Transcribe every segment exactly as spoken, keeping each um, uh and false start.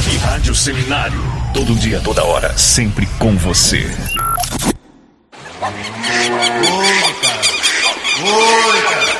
Web Rádio Seminário. Todo dia, toda hora, sempre com você. Oi, cara. Oi, cara.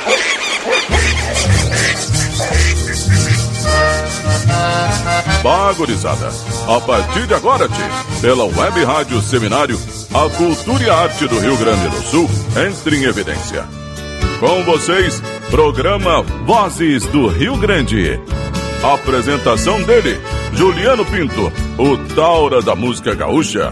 Bah, gurizada, a partir de agora, tchê, pela Web Rádio Seminário, a cultura e a arte do Rio Grande do Sul entra em evidência. Com vocês, programa Vozes do Rio Grande. Apresentação dele, Juliano Pinto, o Taura da música gaúcha.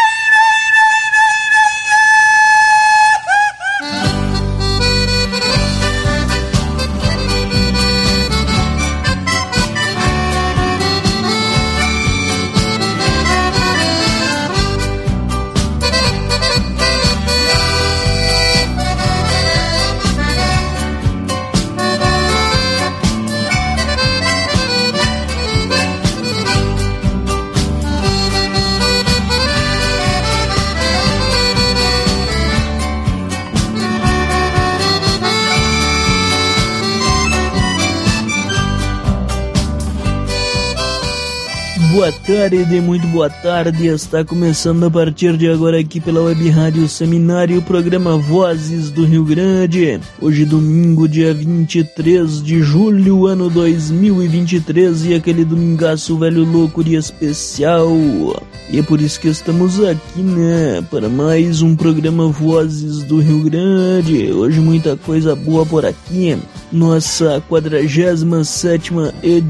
Boa tarde, muito boa tarde. Está começando a partir de agora aqui pela Web Rádio Seminário o programa Vozes do Rio Grande. Hoje domingo, dia vinte e três de julho, ano dois mil e vinte e três, e aquele domingaço velho louco de especial. E é por isso que estamos aqui, né, para mais um programa Vozes do Rio Grande. Hoje muita coisa boa por aqui. Nossa quadragésima sétima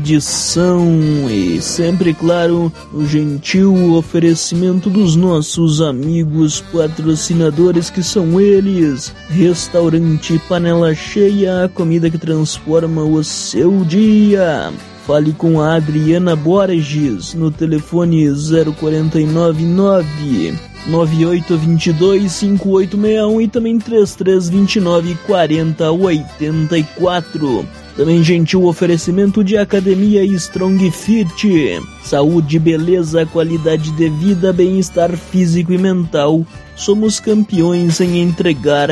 edição e sempre, claro, o gentil oferecimento dos nossos amigos patrocinadores, que são eles: Restaurante Panela Cheia, a comida que transforma o seu dia. Fale com a Adriana Borges no telefone zero quatro nove nove, nove oito dois dois, cinco oito seis um e também três três dois nove, quatro zero oito quatro. Também gentil oferecimento de Academia Strong Fit. Saúde, beleza, qualidade de vida, bem-estar físico e mental. Somos campeões em entregar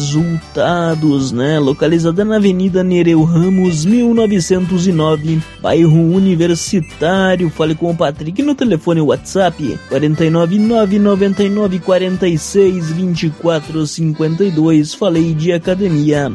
resultados, né? Localizada na Avenida Nereu Ramos, mil novecentos e nove, bairro Universitário. Fale com o Patrick no telefone WhatsApp quatro nove nove, nove nove quatro seis, dois quatro cinco dois. Falei de Academia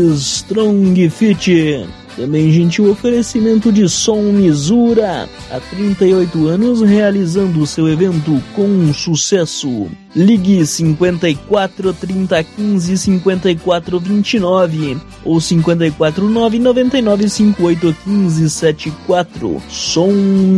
Strong Fit. Também gentil oferecimento de Som Misura, há trinta e oito anos realizando seu evento com sucesso. Ligue cinquenta e quatro, trinta, quinze, cinquenta e quatro, vinte e nove ou cinquenta e quatro, nove nove nove, cinquenta e oito, quinze, setenta e quatro. Som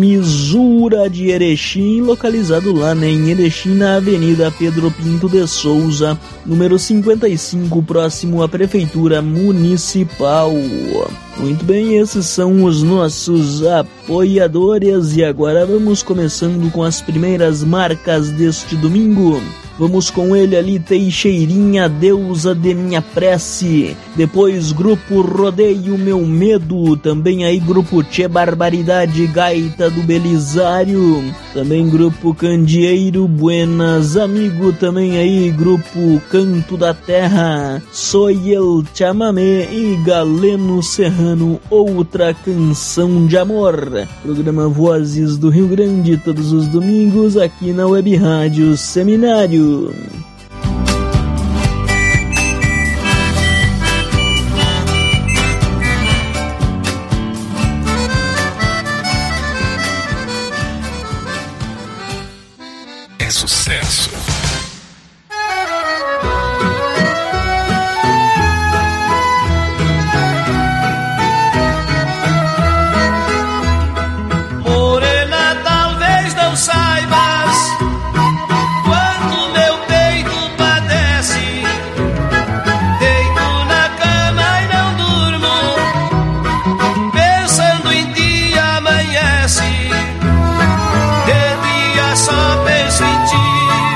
Misura de Erechim, localizado lá, né, em Erechim, na Avenida Pedro Pinto de Souza, número cinquenta e cinco, próximo à Prefeitura Municipal. Muito bem, esses são os nossos apoiadores e agora vamos começando com as primeiras marcas deste domingo. Vamos com ele ali, Teixeirinha, deusa de minha prece. Depois, Grupo Rodeio Meu Medo. Também aí, Grupo Tchê Barbaridade, Gaita do Belisário. Também Grupo Candeeiro, Buenas Amigo. Também aí, Grupo Canto da Terra, Soy El Chamamé e Galeno Serrano, Outra Canção de Amor. Programa Vozes do Rio Grande, todos os domingos, aqui na Web Rádio Seminário. É sucesso. Morena, talvez não saibas quanto meu peito padece. Deito na cama e não durmo, pensando em ti amanhece. De dia só penso em ti,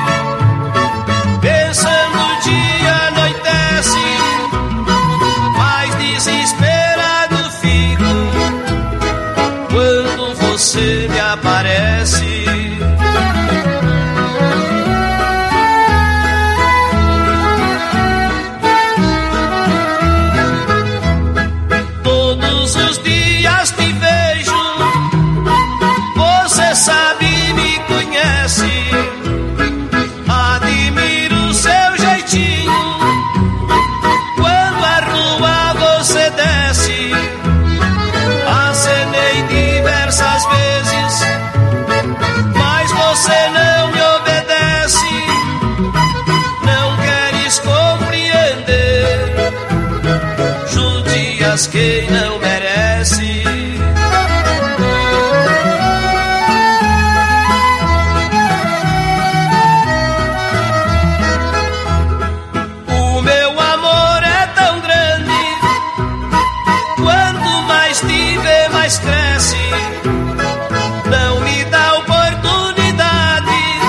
pensando o dia anoitece. Mais desesperado fico quando você me aparece. Todos os dias te vejo, mas quem não merece. O meu amor é tão grande, quanto mais te vê, mais cresce. Não me dá oportunidade,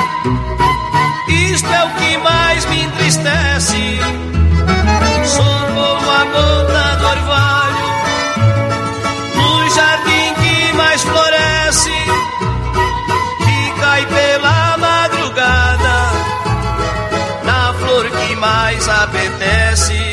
isto é o que mais me entristece. Sou como a gota do orvalho no jardim que mais floresce, que cai pela madrugada na flor que mais apetece.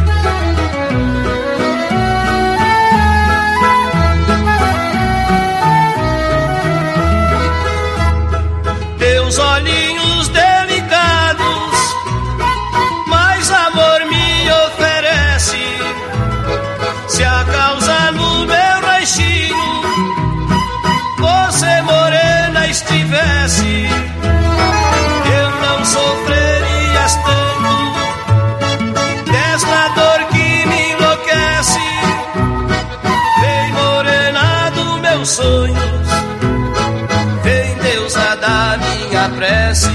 Teus olhinhos delicados mais amor me oferece. Se a causa no meu ranchinho você morena estivesse, eu não sofrerias tanto desta dor que me enlouquece. Vem morena dos meus sonhos, vem deusa da minha prece.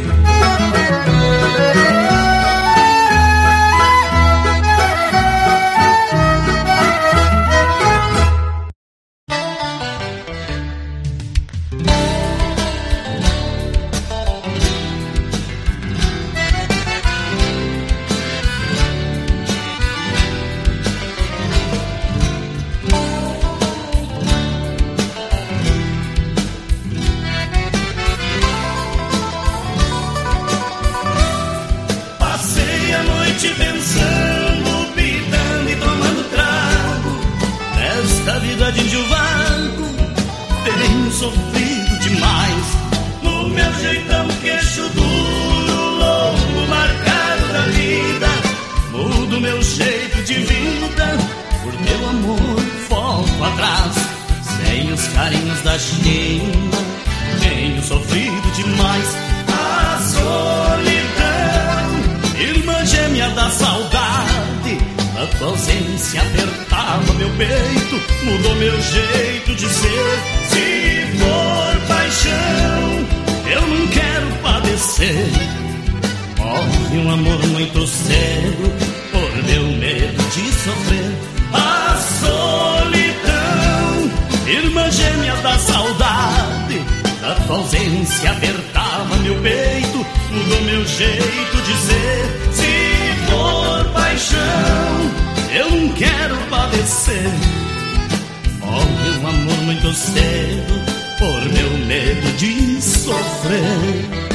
Sofrido demais no meu jeitão, queixo duro, longo, marcado da vida. Mudo meu jeito de vida, por teu amor volto atrás. Sem os carinhos da China, tenho sofrido demais. A solidão, irmã gêmea da saudade, a tua ausência apertava meu peito, mudou meu jeito de ser. Se for paixão, eu não quero padecer. Morre um amor muito cedo, por meu medo de sofrer. A solidão, irmã gêmea da saudade, a tua ausência apertava meu peito, mudou meu jeito de ser. Se for paixão, eu não quero padecer. Morre um amor muito cedo, por meu medo de sofrer.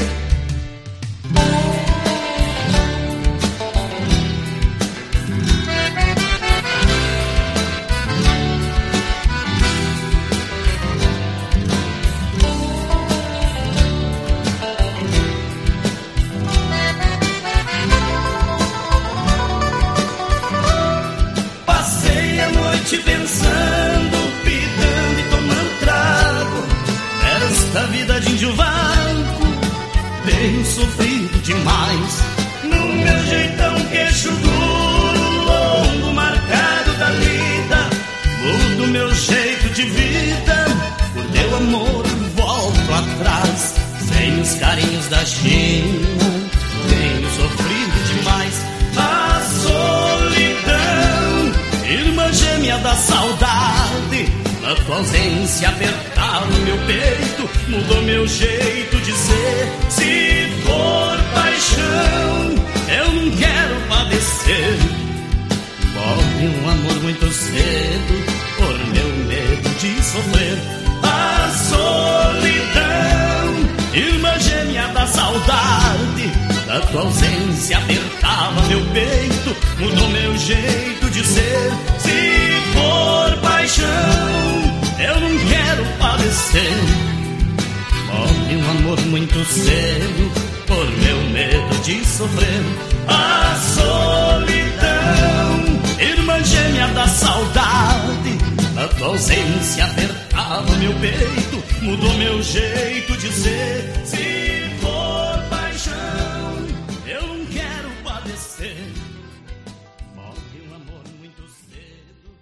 Passei a noite pensando, pitando e tomando trago, nesta vida de índio vago, tenho sofrido demais. No meu jeitão, queixo duro, longo, marcado da lida, mudo meu jeito de vida, por teu amor volto atrás. Sem os carinhos da China, tenho sofrido demais. A solidão, irmã gêmea da saudade, a tua ausência apertava meu peito, mudou meu jeito de ser. Se for paixão, eu não quero padecer. Morre um amor muito cedo, por meu medo de sofrer. A solidão, irmã gêmea da saudade, a tua ausência apertava meu peito, mudou meu jeito de ser. Se for paixão, eu não quero padecer. Morre um amor muito cedo, por meu medo de sofrer. A solidão, irmã gêmea da saudade, a tua ausência apertava meu peito, mudou meu jeito de ser. Se for paixão, eu não quero padecer. Morre um amor muito cedo.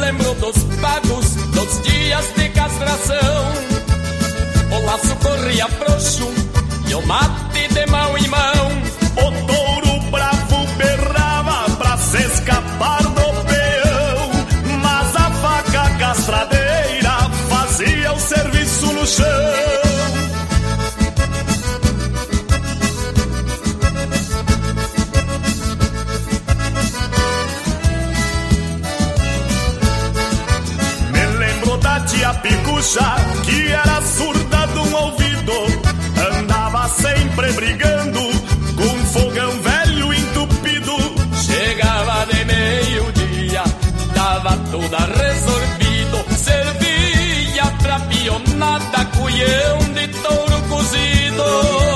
lembro dos pagos, dos dias de castração. O laço corria frouxo e o mate de mão em mão. O touro bravo berrava pra se escapar do peão, mas a faca castradeira fazia o serviço no chão. Tia Picucha, que era surda de um ouvido, andava sempre brigando com um fogão velho entupido. Chegava de meio-dia, tava toda resolvido, servia pra pionada, cuião de touro cozido.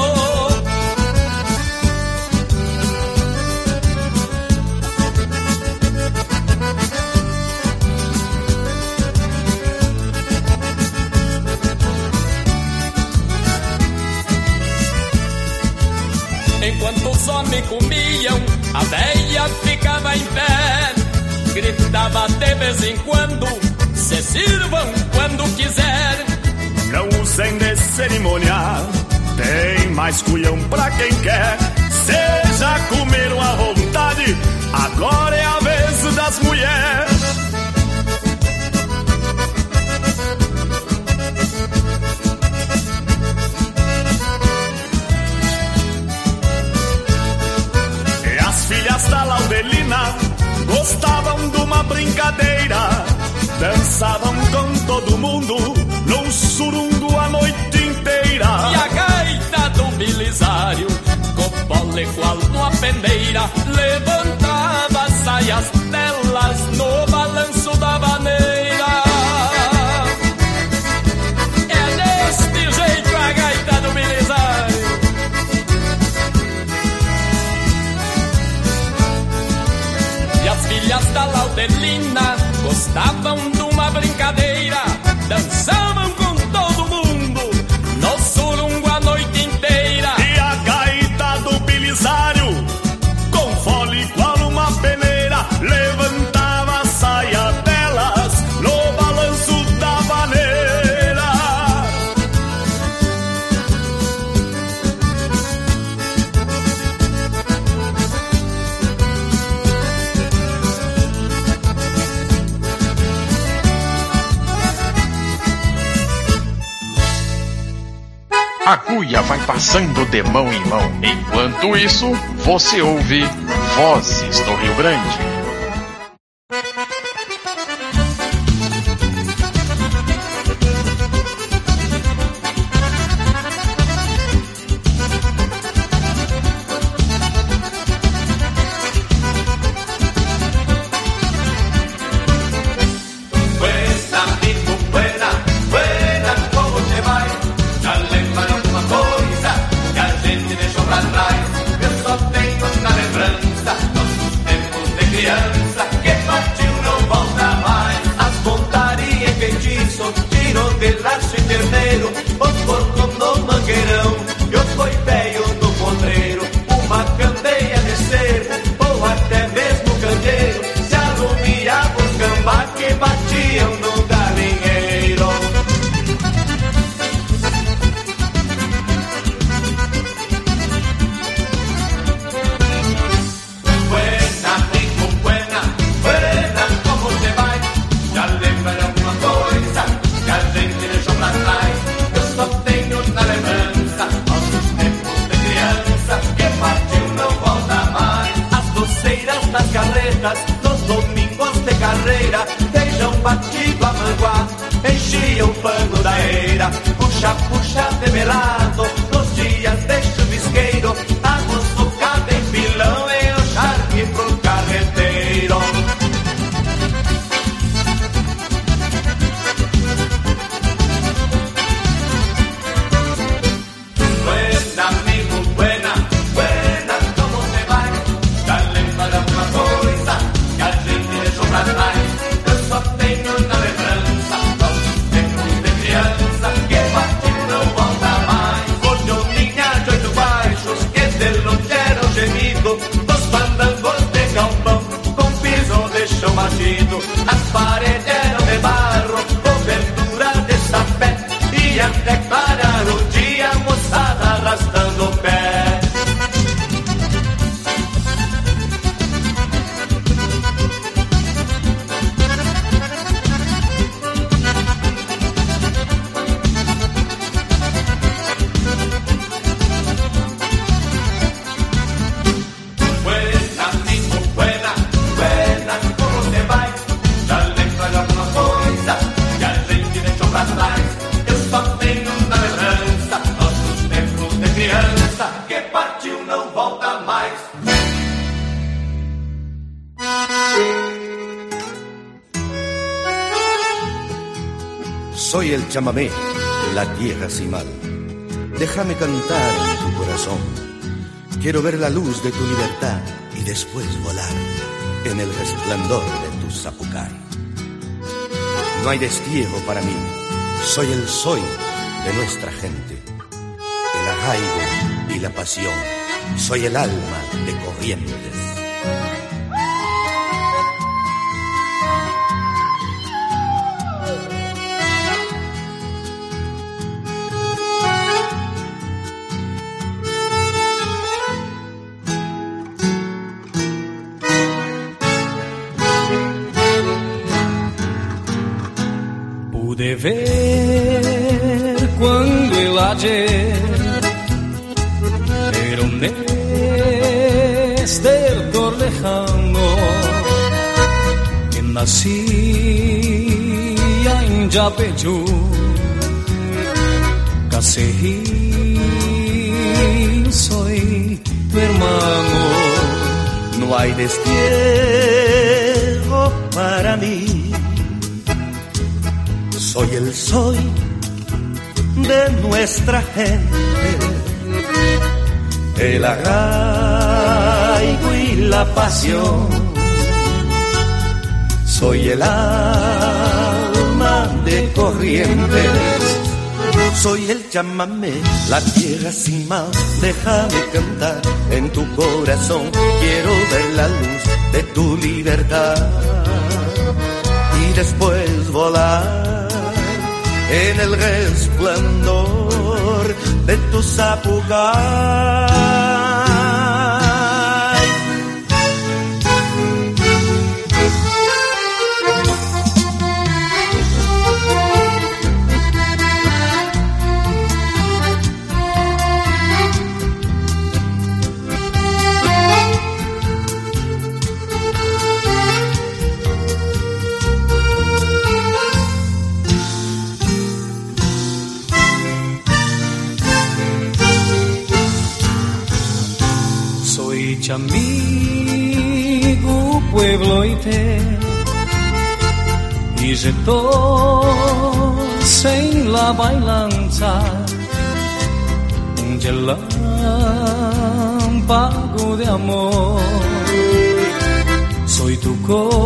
Enquanto os homens comiam, a véia ficava em pé, gritava de vez em quando: se sirvam quando quiser. Não usem de cerimônia, tem mais cuião pra quem quer. Seja comeram à vontade, agora é a vez das mulheres. Filhas da Laudelina gostavam de uma brincadeira, dançavam com todo mundo num surungo a noite inteira. E a gaita do Belisário, com pole qual numa peneira, levantava as saias delas no balanço da vaneira. É deste jeito a gaita do Belisário. As filhas da Laudelina gostavam de uma brincadeira, dançavam com todo mundo no surungo a noite inteira. E a gaita do Belisário, com fole qual uma peneira, levantava a saia delas no balanço da vaneira. A cuia vai passando de mão em mão. Enquanto isso, você ouve Vozes do Rio Grande. Nos domingos de carreira, feijão batido a manguá, enchia o pano da eira, puxa, puxa de melado, nos dias de chuvisqueiro, água socada em pilão e o charque pro carreteiro. Buena, amigo, buena, buena, como te vai? Já lembra de alguma coisa que a gente deixou pra trás? Eu só tenho na lembrança nossos tempos de criança, que partiu não volta mais. Cordoninha de oito baixos, que de longe era o gemido dos bandangos de galpão, com piso de chão batido, as paredes vais. Soy el chamamé, la tierra sin mal. Déjame cantar en tu corazón. Quiero ver la luz de tu libertad y después volar en el resplandor de tu zapucay. No hay destierro para mí, soy el soy de nuestra gente. El arraigo y la pasión, soy el alma de Corrientes. Pude ver cuando el ayer era un mes del lejano que nacía en Yapeyú, Casejí, soy tu hermano. No hay destierro para mí, soy el soy de nuestra gente. El arraigo y la pasión, soy el alma de Corrientes. Soy el chamamé, la tierra sin mal. Déjame cantar en tu corazón. Quiero ver la luz de tu libertad y después volar en el resplandor de tu zapucay. Amigo pueblo ite y retorce en la bailanza un relámpago de amor. Soy tu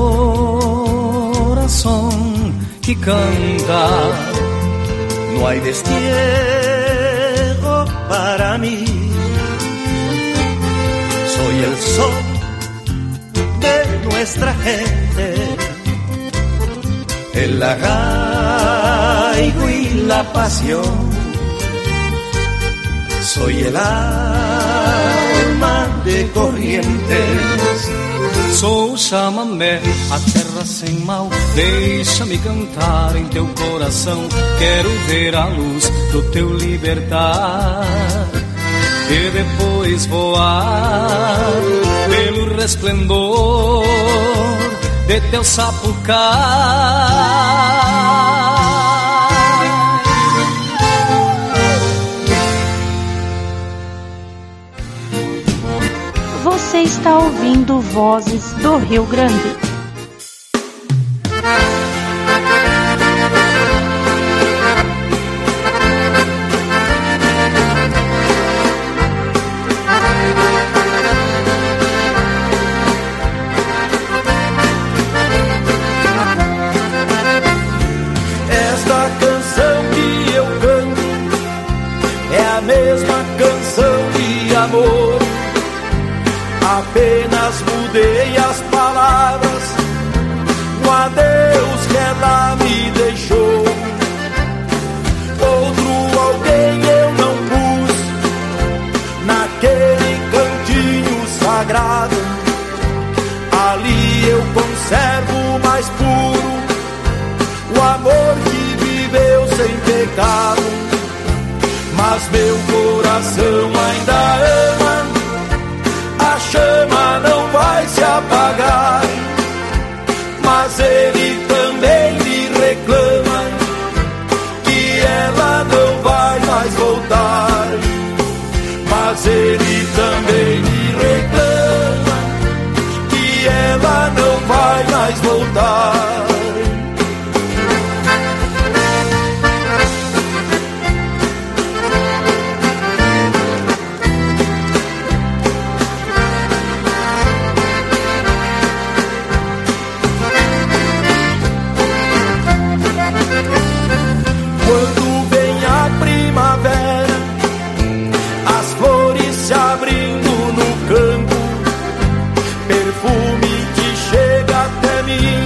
corazón que canta. No hay destierro para mí, soy el sol de nuestra gente. El arraigo y la pasión, soy el alma de Corrientes. Sou chamamé, a terra sem mal. Deixa-me cantar em teu coração. Quero ver a luz do teu libertar e depois voar pelo resplendor de teu sapucai. Você está ouvindo Vozes do Rio Grande. Apenas mudei as palavras no adeus que ela me deixou. Outro alguém eu não pus naquele cantinho sagrado. Ali eu conservo mais puro o amor que viveu sem pecado. Mas meu coração ainda ama, a chama não vai se apagar, mas ele também me reclama que ela não vai mais voltar. Mas ele também me reclama cantar. Quando vem a primavera, as flores se abrindo no campo, perfume que chega até mim,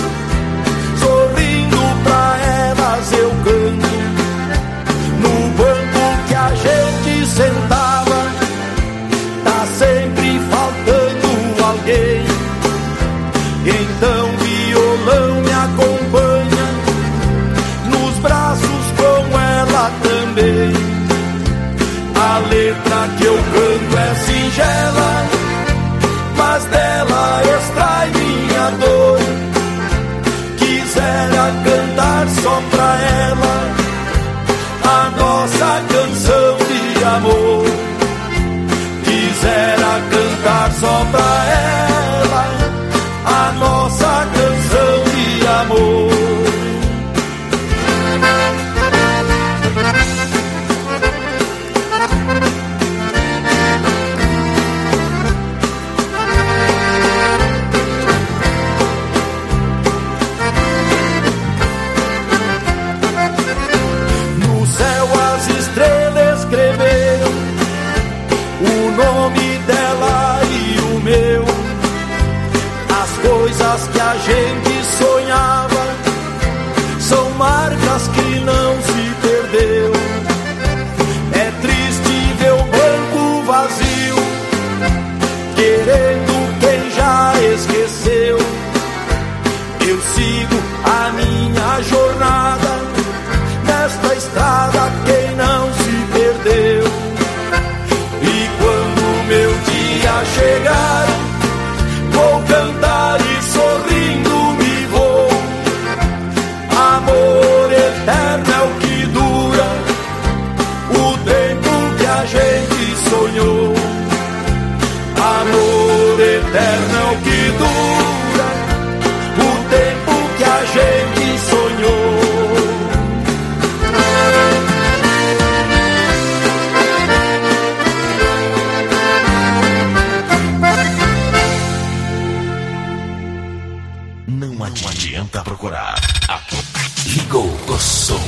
sorrindo pra elas eu canto. No banco que a gente sentava, tá sempre faltando alguém. Então violão me acompanha, nos braços com ela também. A letra que eu canto é singela, mas dela extrai minha dor. Quisera cantar só pra ela a nossa canção de amor. Quisera cantar só pra ela a nossa canção de amor. No céu as estrelas escreveram o nome dela e o meu. As coisas que a gente sonhava são marcas que não se perdeu. É triste ver o banco vazio, querendo quem já esqueceu. Eu sigo a minha jornada nesta estrada, quem não se perdeu. E quando meu dia chegar, vou cantar e sorrindo me vou. Amor eterno é o que dura, o tempo que a gente sonhou. Amor eterno é o que dura, o tempo que a gente sonhou. Não adianta procurar. Aqui. Ligou o som.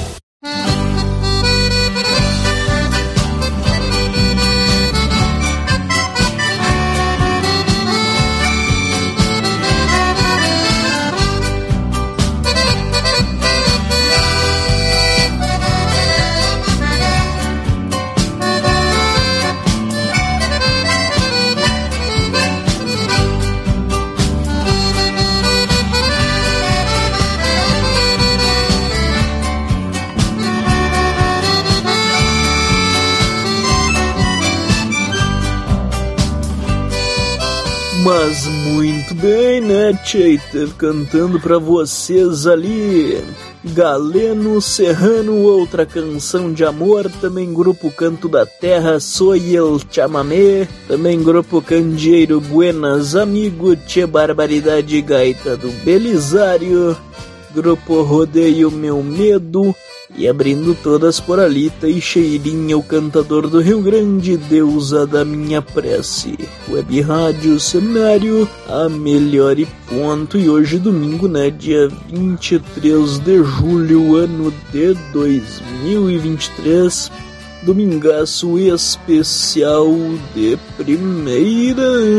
Mas muito bem, né, tchê? Teve cantando pra vocês ali Galeno Serrano, outra canção de amor. Também grupo Canto da Terra, Soy el Chamamé. Também grupo Candeeiro, Buenas Amigo, Tchê Barbaridade, Gaita do Belisário. Grupo Rodeio Meu Medo. E abrindo todas por ali, Teixeirinha, o cantador do Rio Grande, deusa da minha prece. Web Rádio Seminário, a melhor e ponto. E hoje domingo, né, dia vinte e três de julho, ano de dois mil e vinte e três. Domingaço especial de primeira.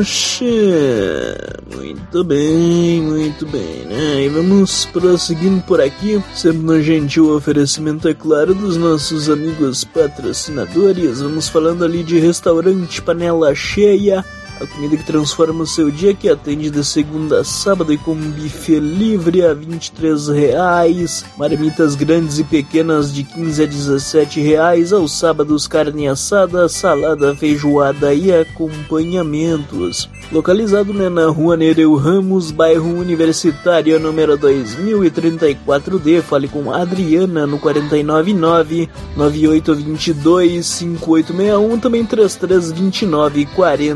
Muito bem, muito bem, né? E vamos prosseguindo por aqui, sempre no gentil oferecimento, é claro, dos nossos amigos patrocinadores. Vamos falando ali de Restaurante Panela Cheia, a comida que transforma o seu dia, que atende de segunda a sábado e com buffet livre a vinte e três reais. Marmitas grandes e pequenas de quinze a dezessete reais. Aos sábados, carne assada, salada, feijoada e acompanhamentos. Localizado, né, na rua Nereu Ramos, bairro Universitário, número dois mil e trinta e quatro D. Fale com a Adriana no quatro nove nove, nove oito dois dois, cinco oito seis um. Também três três dois nove, quatro oito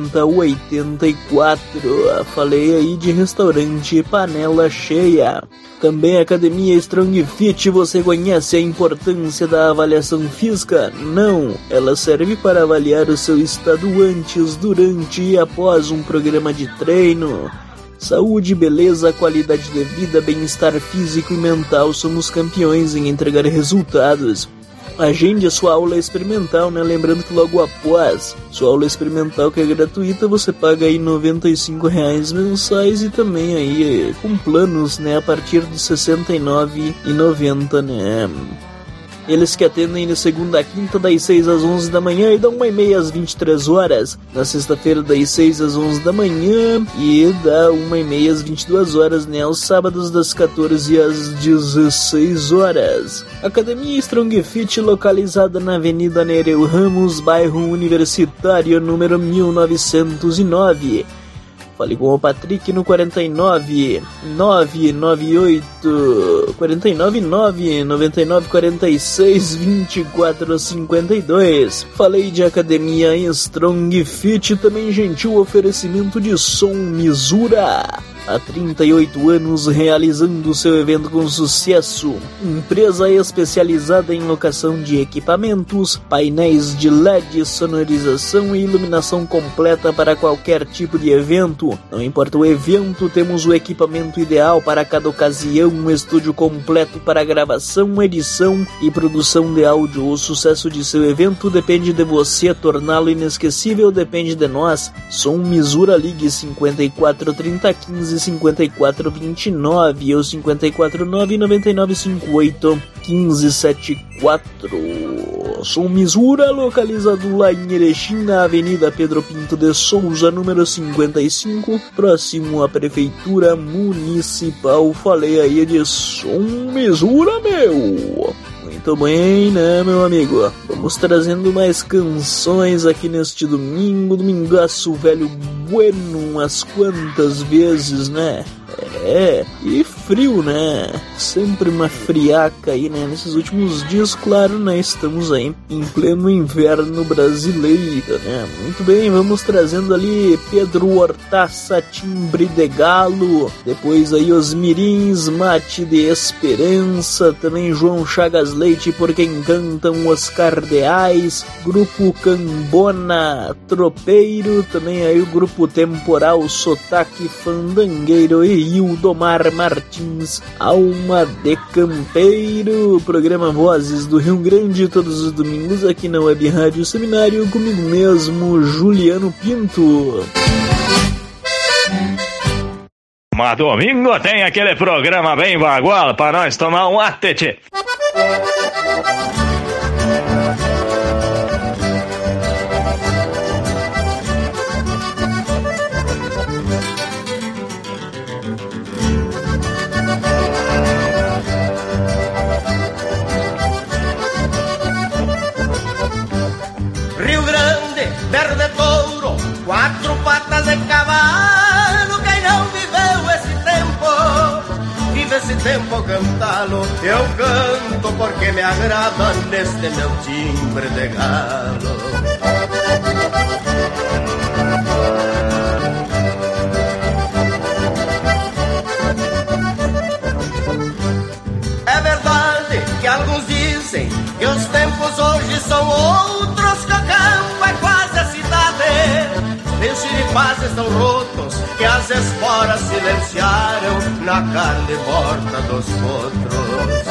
oitenta e quatro. Falei aí de restaurante Panela Cheia. Também a Academia Strong Fit. Você conhece a importância da avaliação física? Não, ela serve para avaliar o seu estado antes, durante e após um programa de treino. Saúde, beleza, qualidade de vida, bem-estar físico e mental, somos campeões em entregar resultados. Agende a sua aula experimental, né? Lembrando que logo após sua aula experimental, que é gratuita, você paga aí noventa e cinco reais mensais e também aí com planos, né? A partir de sessenta e nove reais e noventa centavos, né? Eles que atendem de segunda a quinta, das seis às onze da manhã e da uma e meia às vinte e três horas. Na sexta-feira, das seis às onze da manhã e da uma e meia às vinte e duas horas, né? Aos sábados, das quatorze às dezesseis horas. Academia Strong Fit, localizada na Avenida Nereu Ramos, bairro Universitário, número mil novecentos e nove. Fale com o Patrick no quarenta e nove, nove nove oito, quarenta e nove, nove nove nove, quarenta e seis, vinte e quatro, cinquenta e dois. Falei de Academia Strong Fit, também gentil oferecimento de Som Misura. Há trinta e oito anos realizando seu evento com sucesso. Empresa especializada em locação de equipamentos, painéis de L E D, sonorização e iluminação completa para qualquer tipo de evento. Não importa o evento, temos o equipamento ideal para cada ocasião, um estúdio completo para gravação, edição e produção de áudio. O sucesso de seu evento depende de você, torná-lo inesquecível depende de nós. Som Misura, ligue cinquenta e quatro, trinta, quinze, cinquenta e quatro, vinte e nove ou cinquenta e quatro, nove nove nove, cinquenta e oito, quinze, setenta e quatro. Som Misura, localizado lá em Erechim, na Avenida Pedro Pinto de Souza, número cinquenta e cinco, próximo à Prefeitura Municipal. Falei aí de Som Misura, meu! Muito bem, né, meu amigo? Vamos trazendo mais canções aqui neste domingo, domingaço velho bueno, umas quantas vezes, né? É, e frio, né? Sempre uma friaca aí, né? Nesses últimos dias, claro, né? Estamos aí em pleno inverno brasileiro, né? Muito bem, vamos trazendo ali Pedro Hortaça, Timbre de Galo. Depois aí os Mirins, Mate de Esperança. Também João Chagas Leite, Por Quem Cantam os Cardeais. Grupo Cambona Tropeiro. Também aí o Grupo Temporal Sotaque Fandangueiro e Hildomar Martins, Alma de Campeiro. Programa Vozes do Rio Grande, todos os domingos aqui na Web Rádio Seminário, comigo mesmo, Juliano Pinto. Mas domingo tem aquele programa bem bagual para nós tomar um atete. Verde touro, quatro patas de cavalo. Quem não viveu esse tempo, vive esse tempo cantá-lo. Eu canto porque me agrada neste meu timbre de galo. É verdade que alguns dizem que os tempos hoje são outros, que o campo é quase a cidade. Meus xiripás estão rotos, que as esporas silenciaram na carne morta dos potros.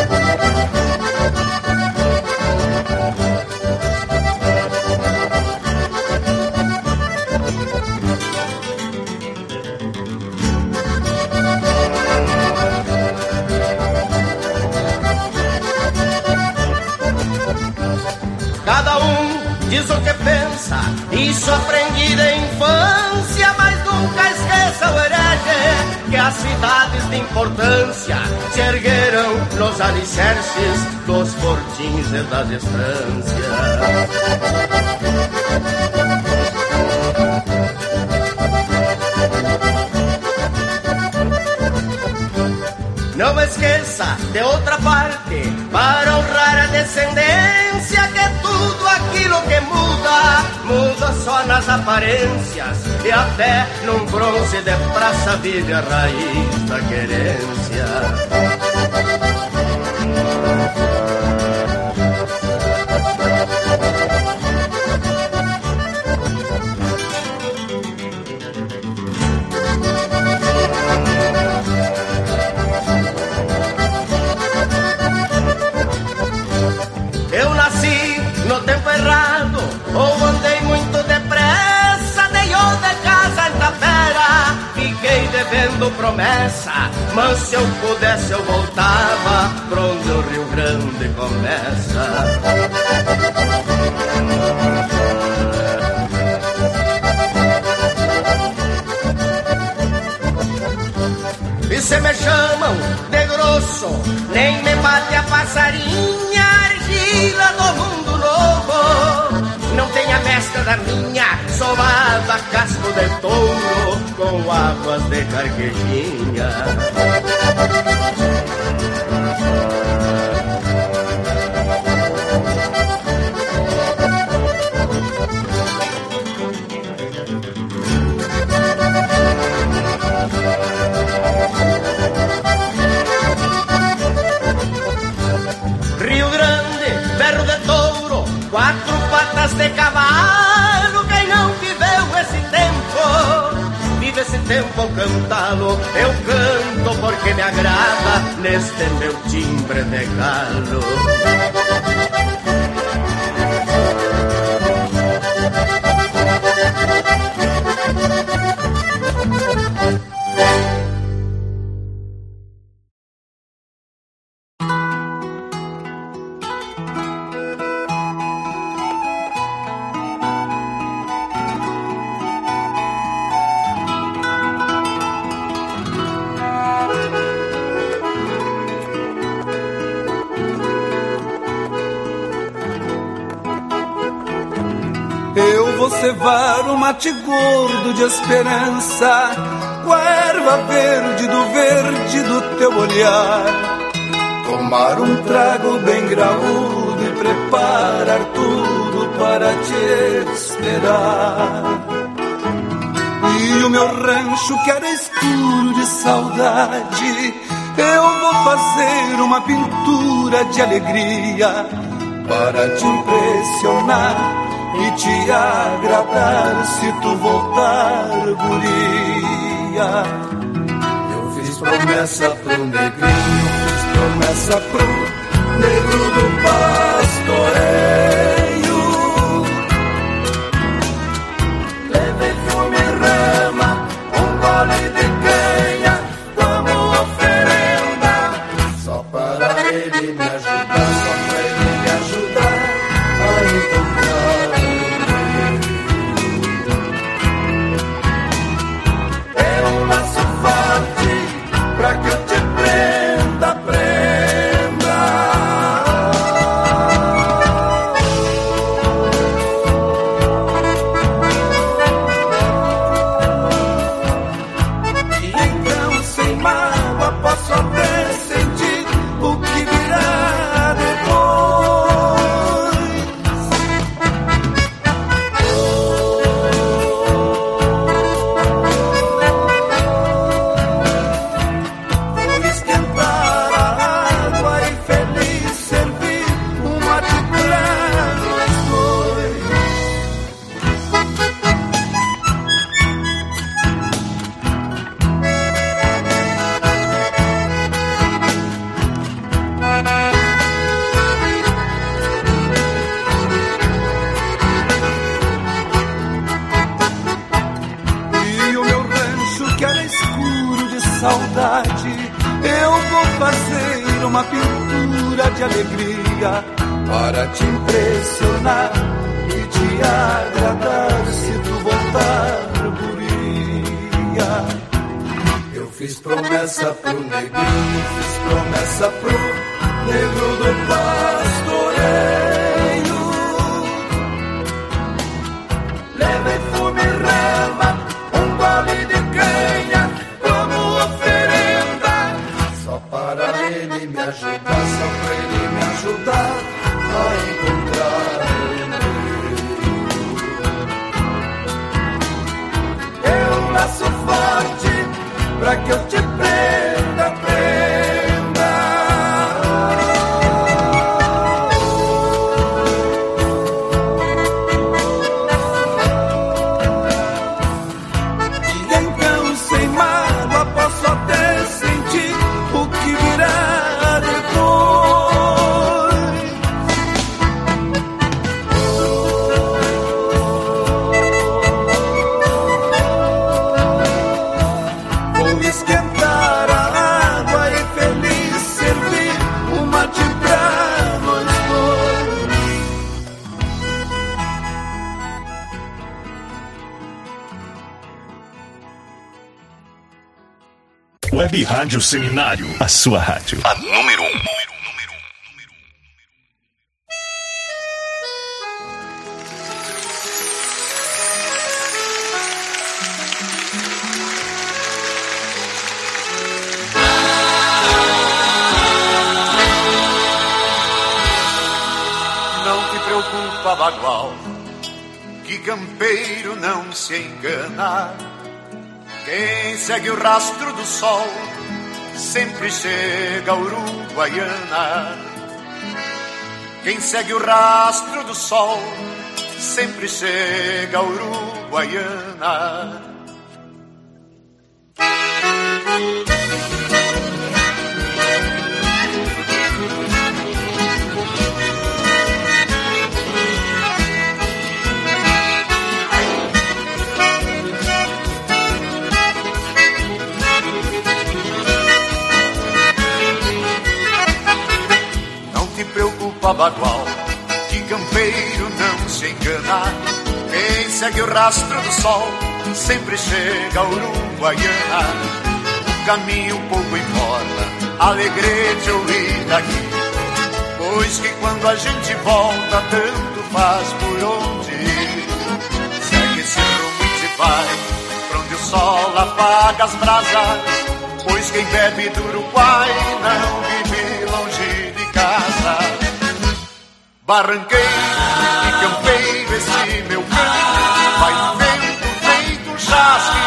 Cada um diz o que pensa, isso aprendi da infância, mas nunca esqueça o herege, que as cidades de importância se ergueram nos alicerces dos fortins e das estâncias. Não esqueça, de outra parte, para honrar a descendência, que tudo aquilo que muda muda só nas aparências, e até num bronze de praça vive a raiz da querência. Eu nasci no tempo errado, ou andei muito depressa, dei outra casa em Tapera, fiquei devendo promessa, mas se eu pudesse eu voltava pra onde o Rio Grande começa. E se me chamam de grosso, nem me bate a passarinha, argila do mundo novo. Não tem a mestra da minha, somada casco de touro, com águas de carquejinha. Rio Grande, berro de touro, quatro patas de cavalo. Quem não viveu esse tempo, vive esse tempo ao cantá-lo. Eu canto porque me agrada neste meu timbre de galo. Eu vou cevar um mate gordo de esperança, com a erva verde do verde do teu olhar, tomar um trago bem graúdo e preparar tudo para te esperar. E o meu rancho que era escuro de saudade, eu vou fazer uma pintura de alegria para te impressionar e te agradar se tu voltar, guria. Eu fiz promessa pro negrinho, fiz promessa pro negro do pastoreio. Levei fume e rama, um gole de canha como oferenda, só para ele me ajudar, só para ele me ajudar a encontrar. Pra que eu te prenda, prenda. E então sem mágoa posso até sentir o que virá depois. Saudade, eu vou fazer uma pintura de alegria para te impressionar e te agradar se tu voltar, guria. Eu fiz promessa pro negrinho, fiz promessa pro negro do pastoreio. Levei fume e rama, um gole de canha como oferenda, só para ele me ajudar, só para ele me ajudar a encontrar. laço forte pra que eu te prenda, prenda. E então, sem mágoa, posso até sentir o que virá depois. Vou esquentar a água e feliz servir uma de pra nós dois. Web Rádio Seminário, a sua rádio. A número um. Não te preocupa, bagual, que campeiro não se engana. Quem segue o rastro do sol sempre chega a Uruguaiana. Quem segue o rastro do sol sempre chega a Uruguaiana. Bagual, que campeiro não se engana. Quem segue o rastro do sol sempre chega a Uruguaiana. O caminho pouco importa, alegrete ou ir daqui, pois que quando a gente volta tanto faz por onde ir. Segue esse rumo e se vai pra onde o sol apaga as brasas, pois quem bebe do Uruguai não vive longe de casa. Barranqueiro e campeiro, esse meu canto vai no vento feito um chasque,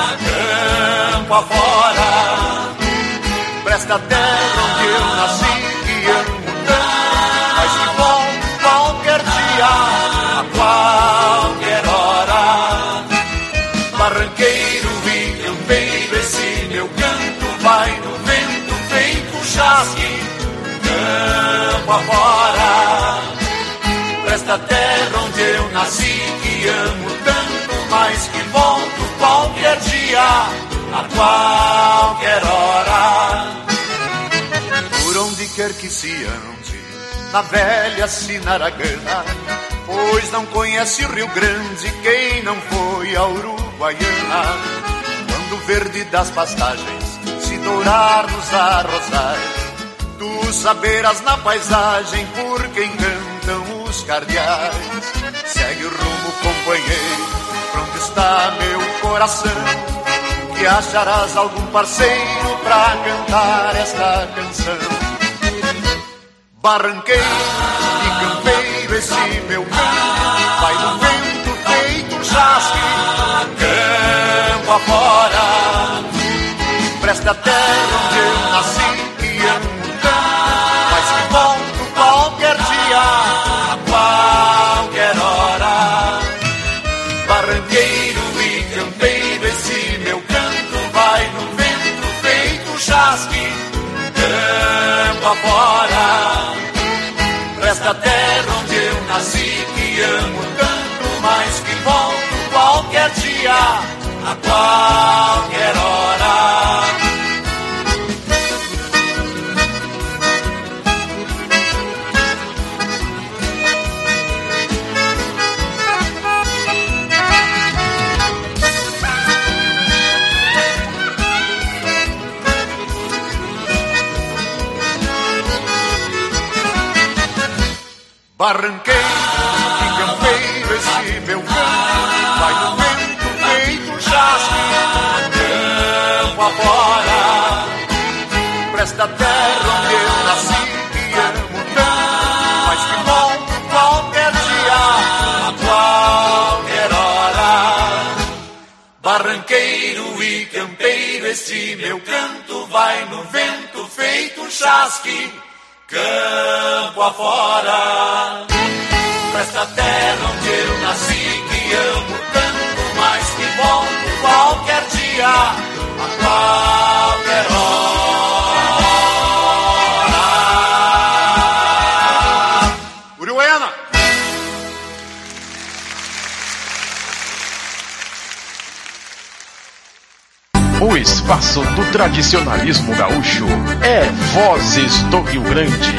campo afora. Presta terra onde eu nasci e amo tanto, mas que volto qualquer dia, a qualquer hora. Barranqueiro e campeiro, esse meu canto vai no vento feito um chasque, campo afora. Esta terra onde eu nasci, que amo tanto, mas que volto qualquer dia, a qualquer hora. Por onde quer que se ande, na velha Sinaragana, pois não conhece o Rio Grande quem não foi a Uruguaiana. Quando o verde das pastagens se dourar nos arrozais, tu saberás na paisagem por quem cantam os cardeais. Segue o rumo, companheiro, pra onde está meu coração, que acharás algum parceiro pra cantar esta canção. Barranqueiro e campeiro, esse meu canto vai no vento feito um chasque, campo afora. Presta terra onde eu nasci e amo, mas que volto qualquer dia, a qualquer hora. Barranqueiro e campeiro, esse meu canto vai no vento feito um chasque, campo afora. Presta terra onde eu nasci, que amo tanto, mas que volto qualquer dia, a qualquer hora. Barranqueiro e campeiro, esse meu canto vai no vento feito um chasque, campo afora. Presta terra onde eu nasci e amo tanto, mas que volto qualquer dia, a qualquer hora. Barranqueiro tropeiro e campeiro, esse meu canto vai no vento feito um chasque, campo afora. Pra esta terra onde eu nasci, que amo tanto, mas que volto qualquer dia, a qualquer hora. Uruguaiana! O espaço do tradicionalismo gaúcho é Vozes do Rio Grande.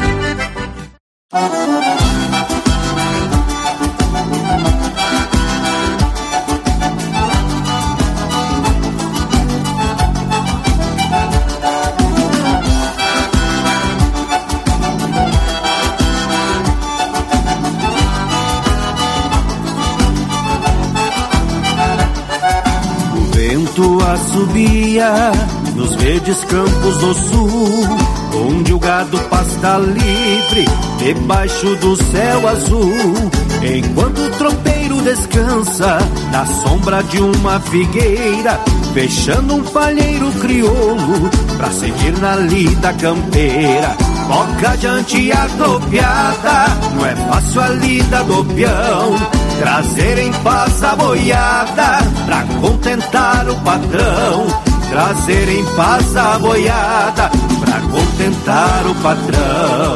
Assobia nos verdes campos do sul, onde o gado pasta livre debaixo do céu azul, enquanto o tropeiro descansa na sombra de uma figueira, fechando um palheiro crioulo pra seguir na lida campeira. Boca diante atropiada, não é fácil a lida do peão, trazer em paz a boiada pra contentar o patrão, trazer em paz a boiada pra contentar o patrão.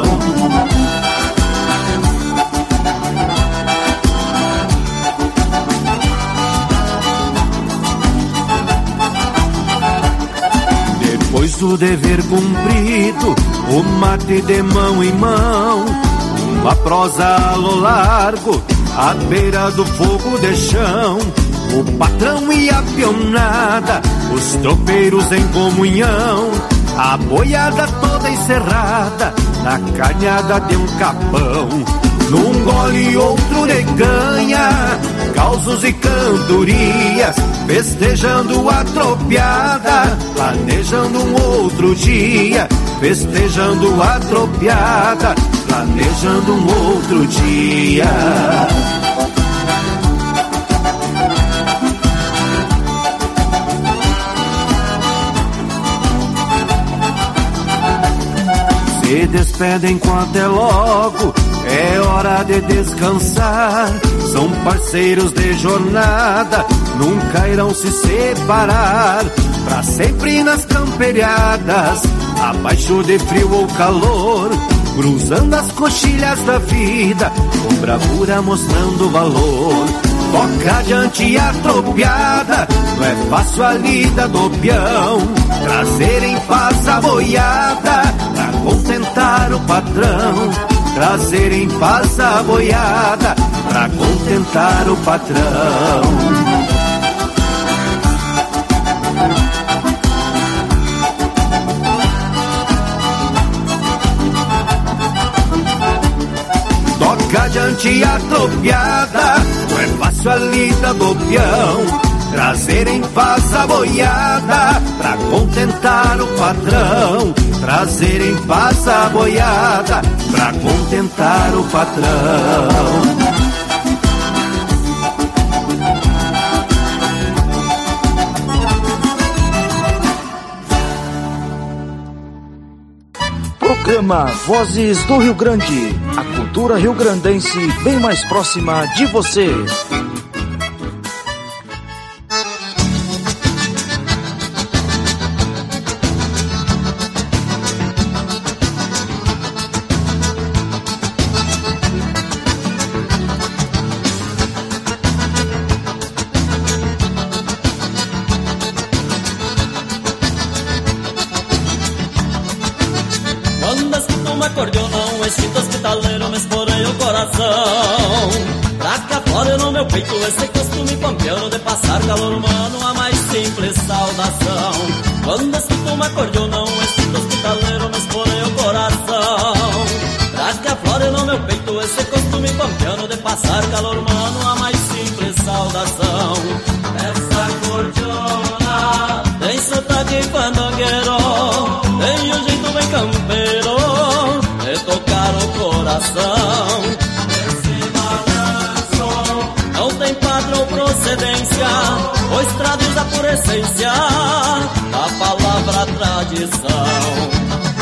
Depois do dever cumprido, o mate de mão em mão, uma prosa a lo largo, à beira do fogo de chão, o patrão e a pionada, os tropeiros em comunhão, a boiada toda encerrada na canhada de um capão. Num gole outro de ganha, causos e cantorias, festejando a tropiada, planejando um outro dia, festejando a tropiada, planejando um outro dia. Se despedem com até logo, é hora de descansar. São parceiros de jornada, nunca irão se separar. Pra sempre nas camperiadas, abaixo de frio ou calor, cruzando as coxilhas da vida, com bravura mostrando valor. Toca adiante a tropiada, não é fácil a lida do peão, trazer em paz a boiada pra contentar o patrão, trazer em paz a boiada pra contentar o patrão. Adiante a tropiada, não é fácil a lida do peão, trazer em paz a boiada pra contentar o patrão, trazer em paz a boiada pra contentar o patrão. Programa Vozes do Rio Grande, a cultura rio-grandense bem mais próxima de você. Esse costume pampeano de passar calor humano, a mais simples saudação. Quando escuto uma cordionão, esse hospitaleiro me esporei o coração. Traz que aflore no meu peito esse costume pampeano de passar calor humano, a mais simples saudação. Essa cordiona tem sotaque fandangueiro, tem um jeito bem campeiro de tocar o coração. Procedência, pois traduz a pureza essência da palavra tradição.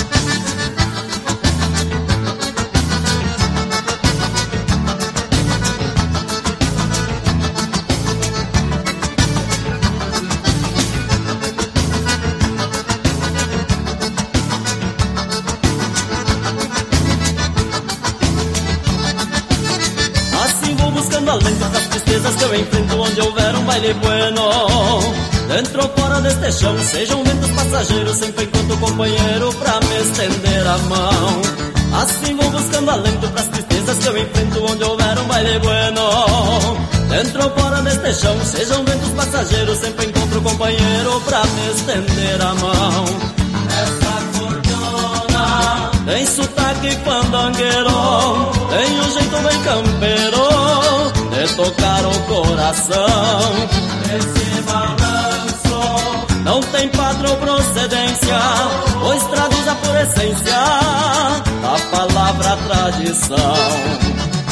Alento das tristezas que eu enfrento onde houver um baile bueno. Dentro ou fora deste chão, sejam ventos passageiros, sempre encontro companheiro pra me estender a mão. Assim vou buscando alento pras tristezas que eu enfrento onde houver um baile bueno. Dentro ou fora deste chão, sejam ventos passageiros, sempre encontro companheiro pra me estender a mão. Essa cordiona tem sotaque fandangueiro, tem um jeito bem campeiro de tocar o coração. Esse balanço não tem padrão ou procedência, pois traduz a pura essência da palavra tradição.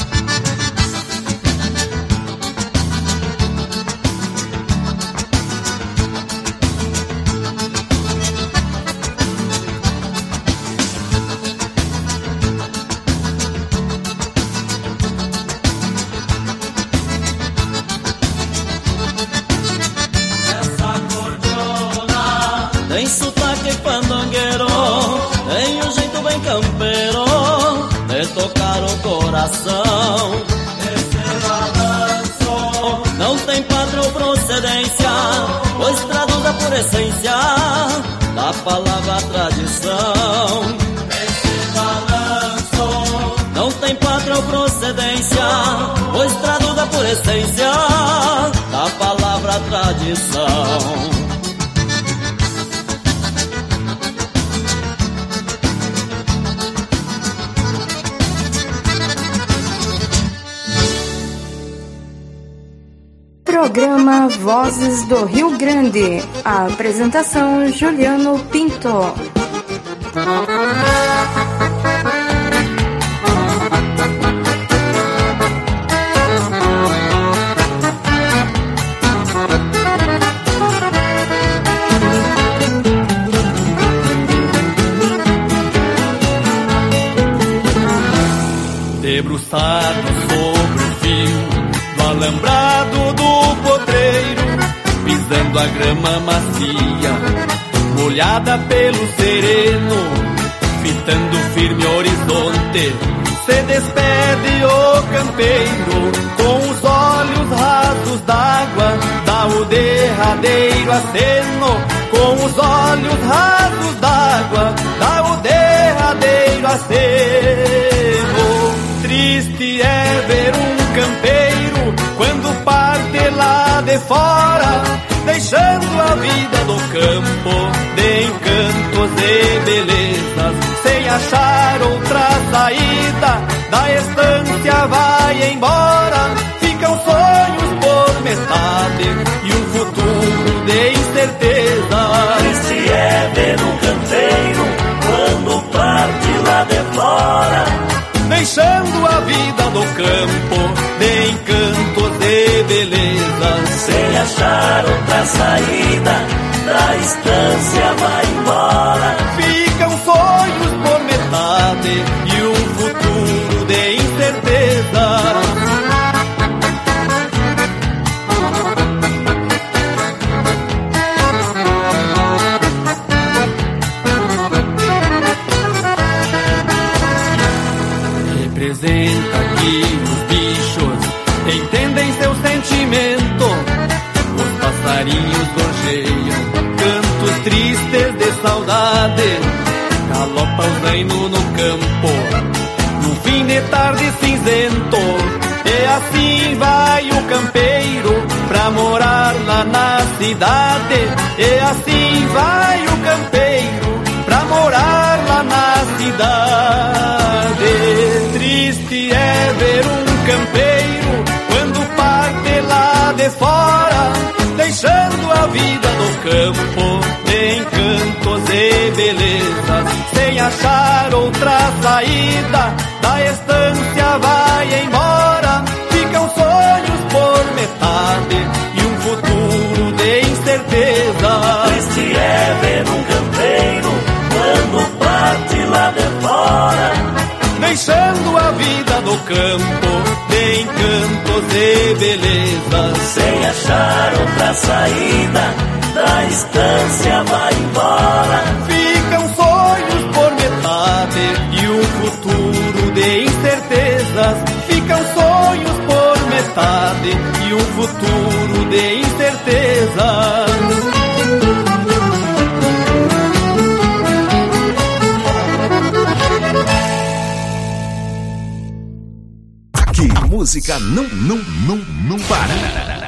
Tem sotaque fandangueiro, tem um jeito bem campeiro de tocar o coração. Esse balanço não tem padrão ou procedência, pois traduz a pura essência da palavra tradição. Esse balanço não tem padrão ou procedência, pois traduz a pura essência da palavra tradição. Programa Vozes do Rio Grande. A apresentação Juliano Pinto. Debruçado sobre o fio do alambrado do potreiro, pisando a grama macia, molhada pelo sereno, fitando firme horizonte, se despede o campeiro, com os olhos rasos d'água, dá o derradeiro aceno, com os olhos rasos d'água, dá o derradeiro aceno. Triste é ver um campeiro quando parte lá de fora, deixando a vida do campo de encantos e belezas, sem achar outra saída, da estância vai embora, ficam sonhos por metade e um futuro de incerteza. Triste é ver um campeiro quando parte lá de fora, deixando a vida do campo de encantos e belezas, sem achar outra saída, da estância vai embora. Ficam sonhos por metade e um futuro de incerteza. Representa que os bichos entendem seu sentimento, os passarinhos gorjeiam cantos tristes de saudade, galopa o zaino no campo, no fim de tarde cinzento, e assim vai o campeiro pra morar lá na cidade, e assim vai o campeiro pra morar lá na cidade. Triste é ver um campeiro quando parte lá de fora, deixando a vida no campo de encantos e belezas, sem achar outra saída, da estância vai embora, ficam sonhos por metade e um futuro de incerteza. beleza. Triste é ver um campeiro quando parte lá de fora, deixando a vida do campo de encantos e beleza. Sem achar outra saída, da estância vai embora. Ficam sonhos por metade e um futuro de incertezas. Ficam sonhos por metade e um futuro de incertezas. Música não, não, não, não para.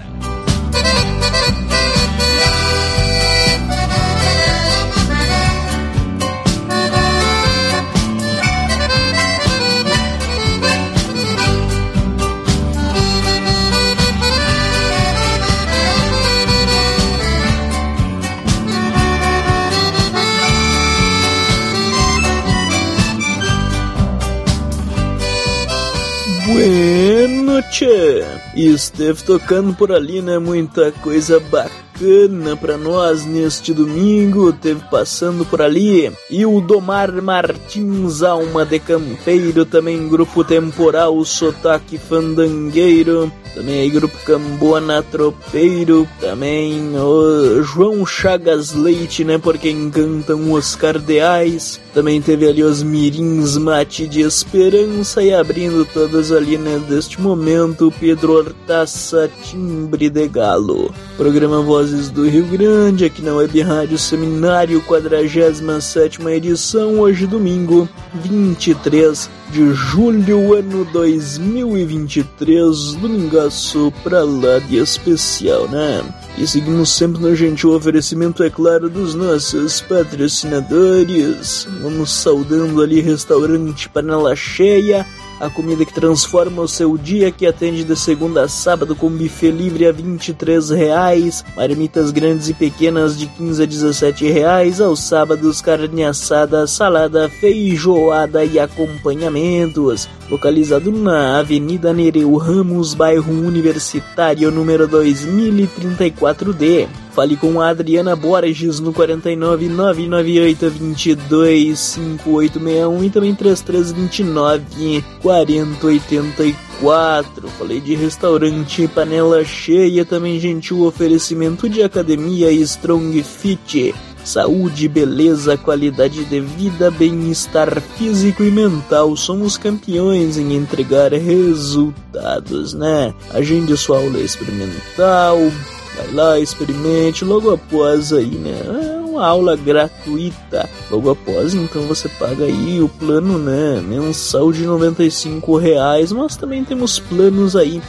Bueno, tchê. E esteve tocando por ali, né? Muita coisa bacana pra nós neste domingo. Teve passando por ali. E o Domar Martins, Alma de Campeiro. Também Grupo Temporal, Sotaque Fandangueiro. Também aí Grupo Cambona Tropeiro. Também o João Chagas Leite, né? Por quem cantam os Cardeais. Também teve ali os Mirins Mate de Esperança. E abrindo todas ali, né? Deste momento, Pedro Hortaça, Timbre de Galo. Programa Vozes do Rio Grande, aqui na Web Rádio Seminário, quadragésima sétima edição. Hoje domingo, vinte e três de julho, ano dois mil e vinte e três. Domingaço pra lá de especial, né? E seguimos sempre no gentil oferecimento, é claro, dos nossos patrocinadores. Vamos saudando ali Restaurante Panela Cheia, a comida que transforma o seu dia, que atende de segunda a sábado com buffet livre a vinte e três reais, marmitas grandes e pequenas de quinze a dezessete reais, aos sábados carne assada, salada, feijoada e acompanhamentos. Localizado na Avenida Nereu Ramos, bairro Universitário, número dois mil e trinta e quatro D. Fale com a Adriana Borges no quarenta e nove, nove nove oito, vinte e dois, cinquenta e oito sessenta e um e também trinta e três, vinte e nove, quarenta, oitenta e quatro. Falei de Restaurante Panela Cheia, também gentil oferecimento de Academia Strong Fit. Saúde, beleza, qualidade de vida, bem-estar físico e mental. Somos campeões em entregar resultados, né? Agende sua aula experimental. Vai lá, experimente logo após aí, né? É uma aula gratuita. Logo após, então você paga aí o plano, né? Mensal de noventa e cinco reais. Mas também temos planos aí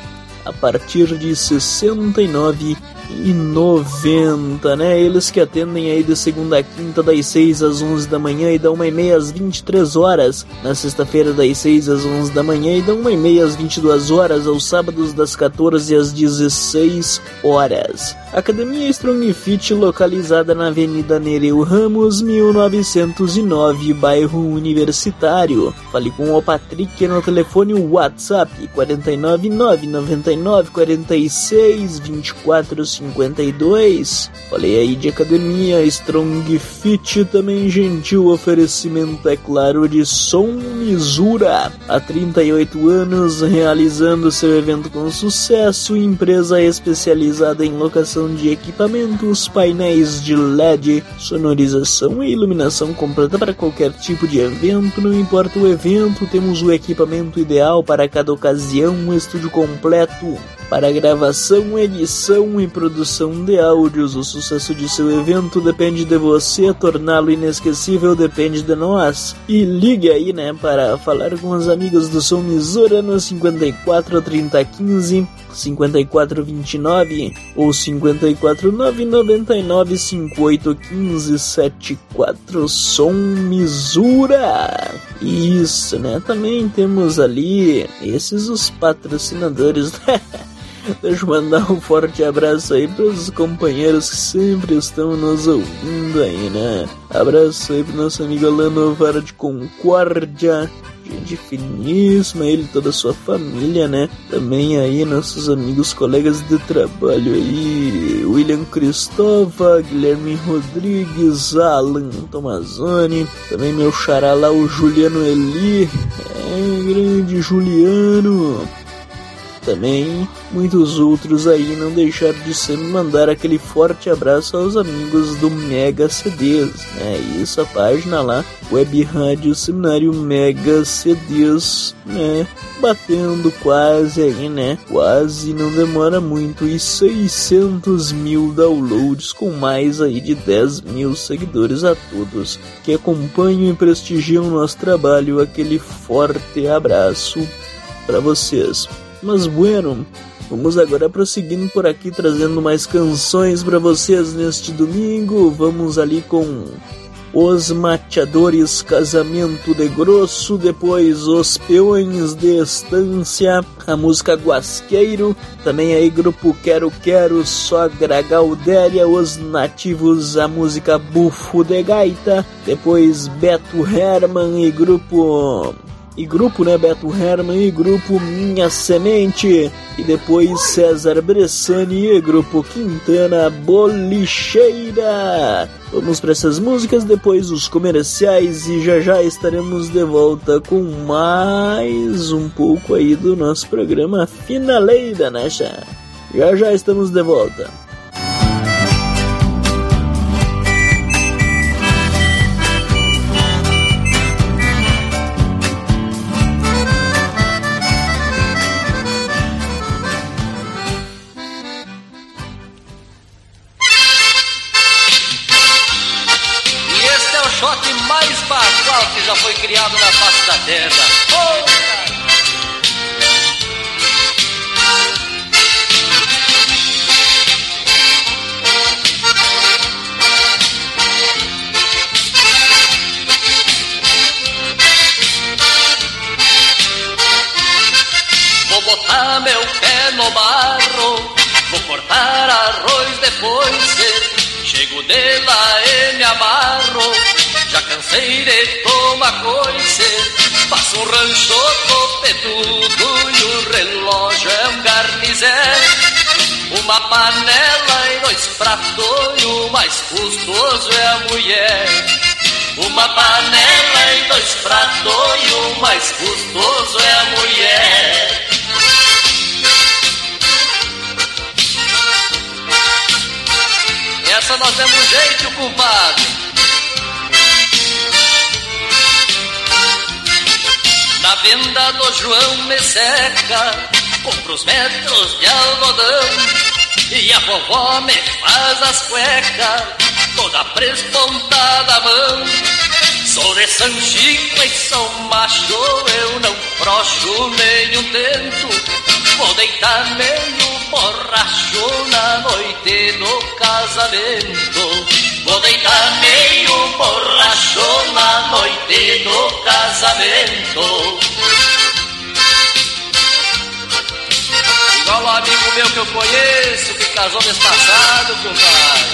a partir de sessenta e nove reais e noventa, né? Eles que atendem aí de segunda a quinta, das seis às onze da manhã e da uma e meia às vinte e três horas. Na sexta-feira, das seis às onze da manhã e da uma e meia às vinte e duas horas. Aos sábados, das quatorze às dezesseis horas. Academia Strong Fit, localizada na Avenida Nereu Ramos, mil novecentos e nove, bairro Universitário. Fale com o Patrick no telefone WhatsApp quarenta e nove, nove noventa e nove, quarenta e seis, vinte e quatro, cinquenta e dois. Falei aí de Academia Strong Fit, também gentil oferecimento, é claro, de Som Misura. Há trinta e oito anos, realizando seu evento com sucesso, empresa especializada em locação de equipamentos, painéis de L E D, sonorização e iluminação completa para qualquer tipo de evento. Não importa o evento, temos o equipamento ideal para cada ocasião, um estúdio completo para gravação, edição e produção de áudios. O sucesso de seu evento depende de você, torná-lo inesquecível depende de nós. E ligue aí, né, para falar com os amigos do Som Misura no cinquenta e quatro, trinta, quinze, cinquenta e quatro, vinte e nove ou cinquenta e quatro, nove noventa e nove, cinquenta e oito, quinze, setenta e quatro. Som Misura. Isso, né? Também temos ali esses os patrocinadores, né? Deixa eu mandar um forte abraço aí para os companheiros que sempre estão nos ouvindo aí, né? Abraço aí pro nosso amigo Alano Vara de Concórdia, gente finíssima, ele e toda a sua família, né? Também aí nossos amigos, colegas de trabalho aí, William Cristóvão, Guilherme Rodrigues, Alan Tomazoni, também meu xará lá, o Juliano Eli, é, grande Juliano. Também muitos outros aí não deixaram de sempre mandar aquele forte abraço aos amigos do Mega C Ds, né? Isso, a página lá, Web Rádio Seminário Mega C Ds, né? Batendo quase aí, né? Quase não demora muito, e seiscentos mil downloads, com mais aí de dez mil seguidores a todos que acompanham e prestigiam o nosso trabalho. Aquele forte abraço para vocês. Mas bueno, vamos agora prosseguindo por aqui, trazendo mais canções para vocês neste domingo. Vamos ali com Os Mateadores, Casamento de Grosso, depois Os Peões de Estância, a música Guasqueiro, também aí grupo Quero Quero, Sogra Gaudéria, Os Nativos, a música Bufo de Gaita, depois Beto Herman e grupo... E grupo, né, Beto Herman e grupo Minha Semente, e depois César Bressani e grupo Quintana Bolicheira. Vamos para essas músicas, depois os comerciais, e já já estaremos de volta com mais um pouco aí do nosso programa Finaleira, né, chá? Já já estamos de volta. Que já foi criado na face da terra. Oh, vou botar meu pé no barro, vou cortar arroz depois, chego de lá e me amarro. Já cansei de tomar coice, faço um rancho topetudo e o relógio é um garnizé. Uma panela e dois pratos e o mais custoso é a mulher. Uma panela e dois pratos e o mais custoso é a mulher. Essa nós demos jeito, compadre. Na venda do João me seca, compro os metros de algodão, e a vovó me faz as cuecas, toda prespontada à mão. Sou de São Chico e sou macho, eu não frouxo nenhum tento, vou deitar meio borracho na noite do casamento. Vou deitar meio borracho na noite do casamento. Igual um amigo meu que eu conheço, que casou mês passado, compadre.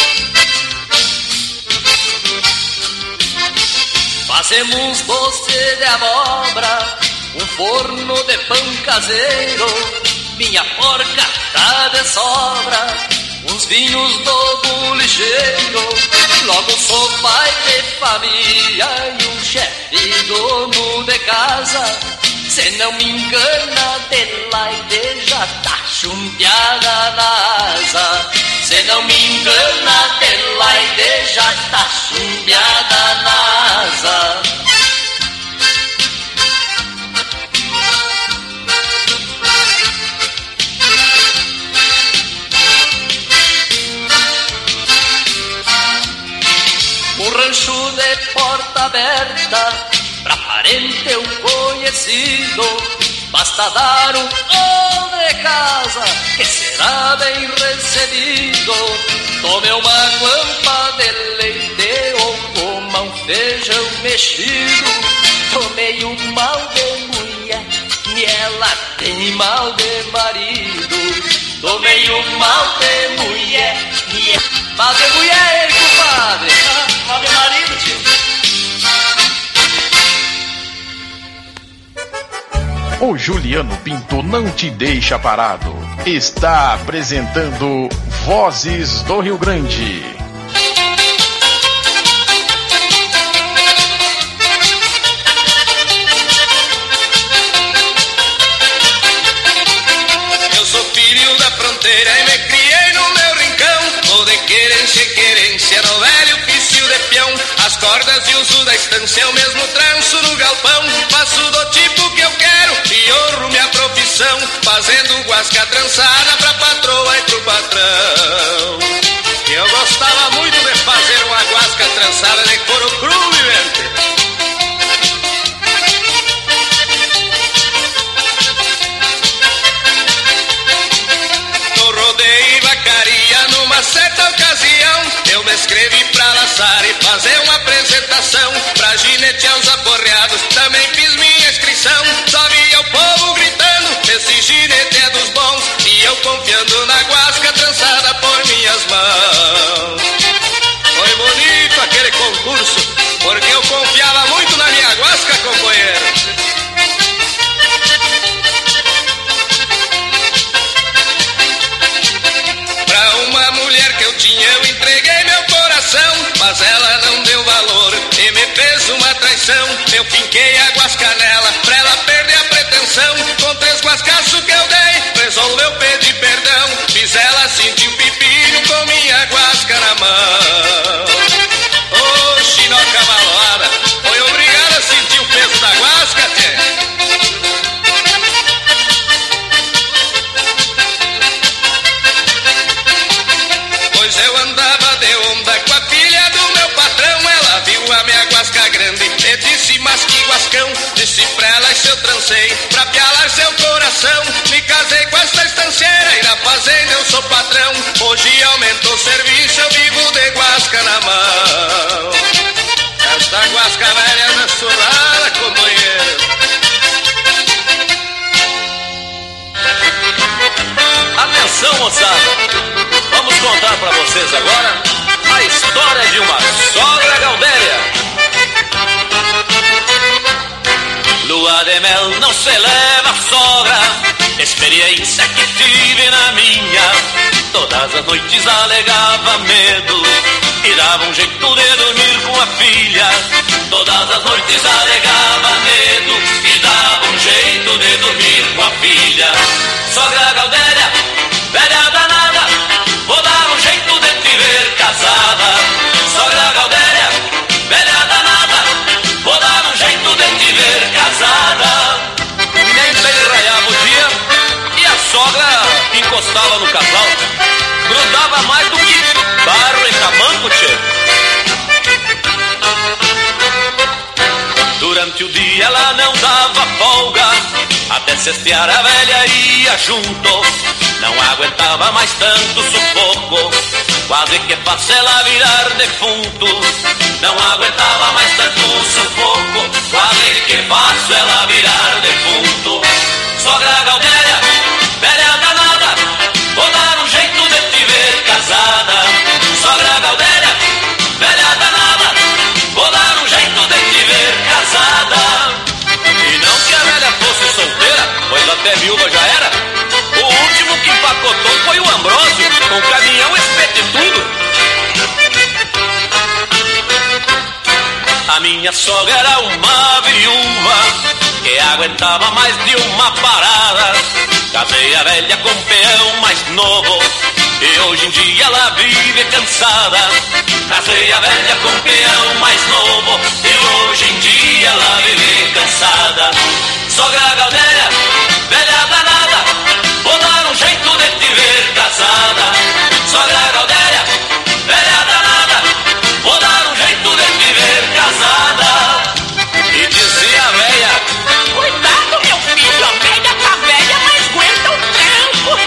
Fazemos doce de abóbora, um forno de pão caseiro, minha porca tá de sobra, uns vinhos do bolicheiro. Logo sou pai de família e um chefe dono de casa. Se não me engana, de lá e de já tá chumbeada na asa. Se não me engana, de lá e de já tá chumbeada na asa. Um rancho de porta aberta, pra parente eu conhecido, basta dar um ô de casa, que será bem recebido. Tome uma guampa de leite ou coma um feijão mexido. Tomei um mal de mulher e ela tem mal de marido. Tomei um mal de mulher e ela... Mal de mulher, hein, compadre? Mal de marido, tio. o Juliano Pinto não te deixa parado. Está apresentando Vozes do Rio Grande. Eu sou filho da fronteira e me criei no meu rincão. Vou de querência em querência no velho ofício de peão. As cordas e uso da estância, eu mesmo tranço no galpão. Faço do tipo que eu quero e honro minha profissão, fazendo guasca trançada pra patroa e pro patrão. Eu gostava muito de fazer uma guasca trançada de couro cru, vivente. Numa certa ocasião eu me inscrevi pra laçar e fazer uma apresentação pra ginetear os aporreados, também fiz minha inscrição. Só via o povo gritando, esse ginete é dos bons, e eu confiando na guasca trançada por minhas mãos. Foi bonito aquele concurso, porque eu confiava muito na minha guasca, companheiro. Eu entreguei meu coração, mas ela não deu valor e me fez uma traição. Eu finquei a guasca nela pra ela perder a pretensão. Com três guascaços que eu dei, resolveu pedir perdão. Fiz ela sentir um pepino com minha guasca na mão. Ô, oh, chinoca malvada, foi obrigada a sentir o peso da guasca, tchê. Pois eu andava de onda com a filha do meu patrão. Ela viu a minha guasca grande e disse, mas que guascão. Disse pra ela, e se eu trancei pra pialar seu coração. Me casei com esta estanceira e na fazenda eu sou patrão. Hoje aumentou o serviço, eu vivo de guasca na mão. Esta guasca velha na surrada, companheiro. Atenção, moçada, vamos contar pra vocês agora a história de uma sogra gaudéria. Lua de mel não se leva, sogra, experiência que tive na minha. Todas as noites alegava medo e dava um jeito de dormir com a filha. Todas as noites alegava medo e dava um jeito de dormir com a filha. Sogra gaudéria, velha danada, vou dar um jeito de te ver casada. Sogra gaudéria, velha danada, vou dar um jeito de te ver casada. Nem bem raiava o dia e a sogra encostava no casal. Grudava mais do que barro em tamanco, tchê. Durante o dia ela não dava folga, até cestear a velha ia junto. Não aguentava mais tanto sufoco, quase que faço ela virar defunto. Não aguentava mais tanto sufoco, quase que faço ela virar defunto. Sogra gaudéria, velha danada, vou dar um jeito de te ver casada. Sogra gaudéria, velha danada, vou dar um jeito de te ver casada. E não que a velha fosse solteira, pois até viúva já era. O último que empacotou foi o Ambrósio, com o caminhão espete tudo. A minha sogra era uma viúva que aguentava mais de uma parada. Casei a velha com um peão mais novo e hoje em dia ela vive cansada. Casei a velha com um peão mais novo e hoje em dia ela vive cansada. Sogra gaudéria, velha danada, vou dar um jeito de te ver casada. Sogra gaudéria, velha danada, vou dar um jeito de te ver casada. E dizia a velha, cuidado meu filho, a velha tá velha, mas aguenta o tranco.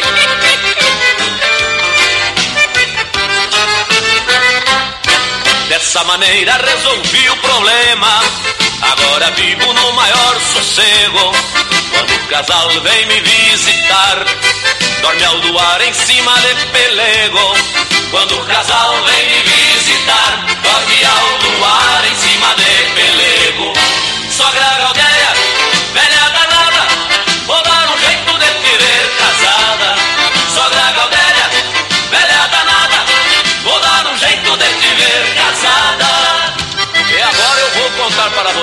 Dessa maneira resolvi o problema, agora vivo no maior sossego. Quando o casal vem me visitar, dorme ao luar em cima de pelego. Quando o casal vem me visitar, dorme ao luar em cima de pelego. Sogra gaudéria, velha danada,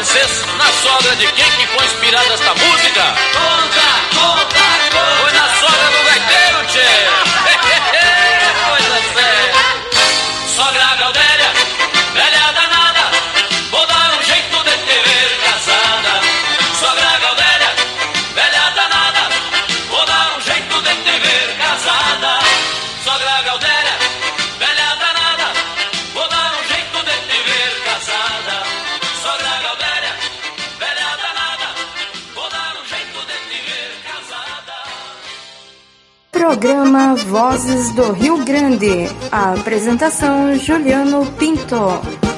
vocês na sogra de quem que foi inspirada esta música? Conta, conta, conta. Foi na sogra do gaiteiro, tchê. Coisa séria. Sogra Gaudéria, velha danada, vou dar um jeito de te ver casada. Sogra Gaudéria, velha danada, vou dar um jeito de te ver casada. Sogra Gaudéria, velha danada, vou dar um jeito de te ver casada. Sogra Gaudéria, velha danada, vou dar um jeito de te ver casada. Programa Vozes do Rio Grande. A apresentação Juliano Pinto.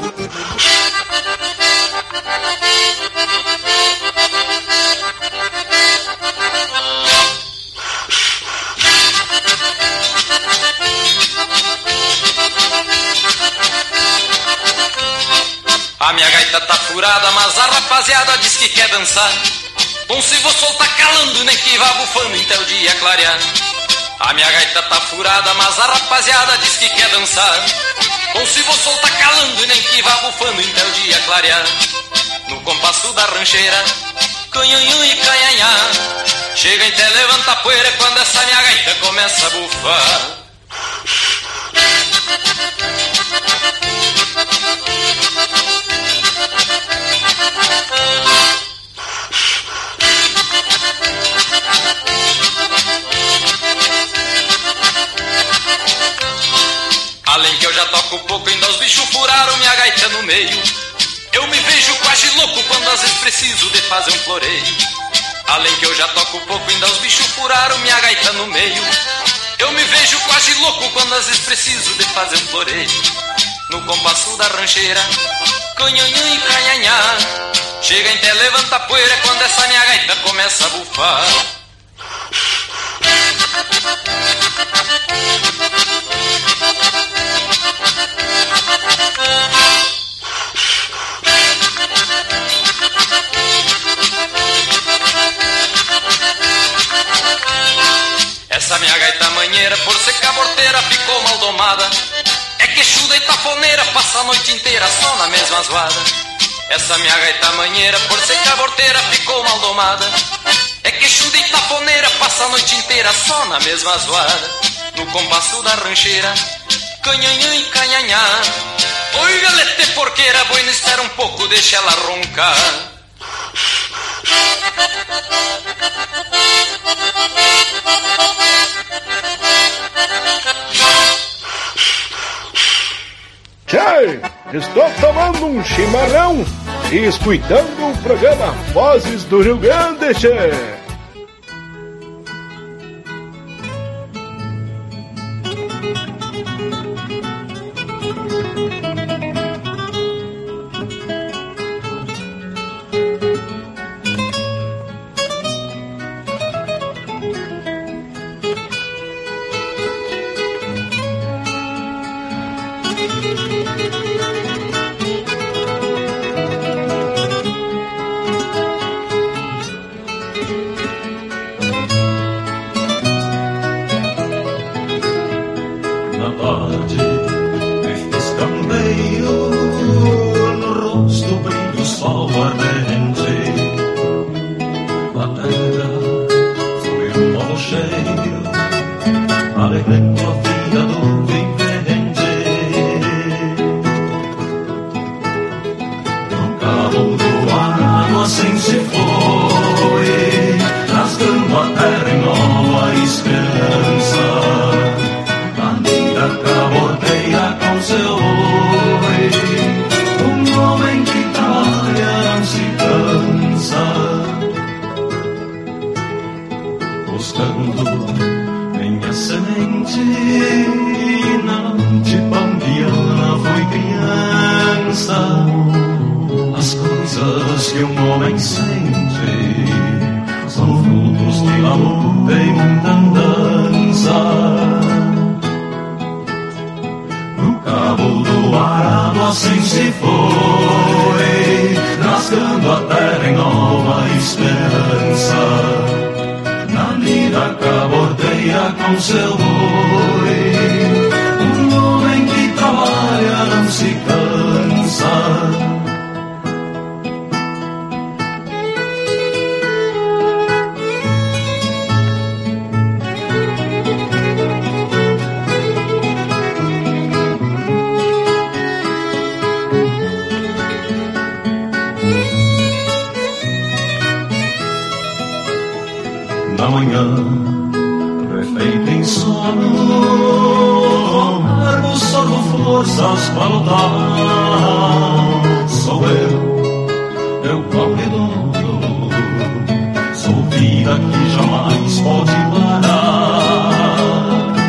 A minha gaita tá furada, mas a rapaziada diz que quer dançar. Bom, se vou soltar calando, nem que vá bufando até o dia clarear. A minha gaita tá furada, mas a rapaziada diz que quer dançar. Bom, se vou soltar calando, nem que vá bufando até o dia clarear. No compasso da rancheira, canhanhã e canhanhá, chega até levanta a poeira quando essa minha gaita começa a bufar. Além que eu já toco pouco, ainda os bichos furaram minha gaita no meio. Eu me vejo quase louco quando às vezes preciso de fazer um floreio. Além que eu já toco pouco, ainda os bichos furaram minha gaita no meio. Eu me vejo quase louco quando às vezes preciso de fazer um floreio. No compasso da rancheira, canhanhã e canhanhá, chega até levanta a poeira quando essa minha gaita começa a bufar. Essa minha gaita manheira, por ser caborteira, ficou mal domada. É queixuda e tafoneira, passa a noite inteira só na mesma zoada. Essa minha gaita manheira, por ser caborteira, ficou mal domada. É queixuda e tafoneira, passa a noite inteira só na mesma zoada. No compasso da rancheira, canhanhã e canhanhá, oi galete porqueira, boi, não espera um pouco, deixa ela roncar. Tchê, estou tomando um chimarrão e escutando o programa Vozes do Rio Grande, tchê. armas pra lutar. Sou eu, eu corredor, sou vida que jamais pode parar.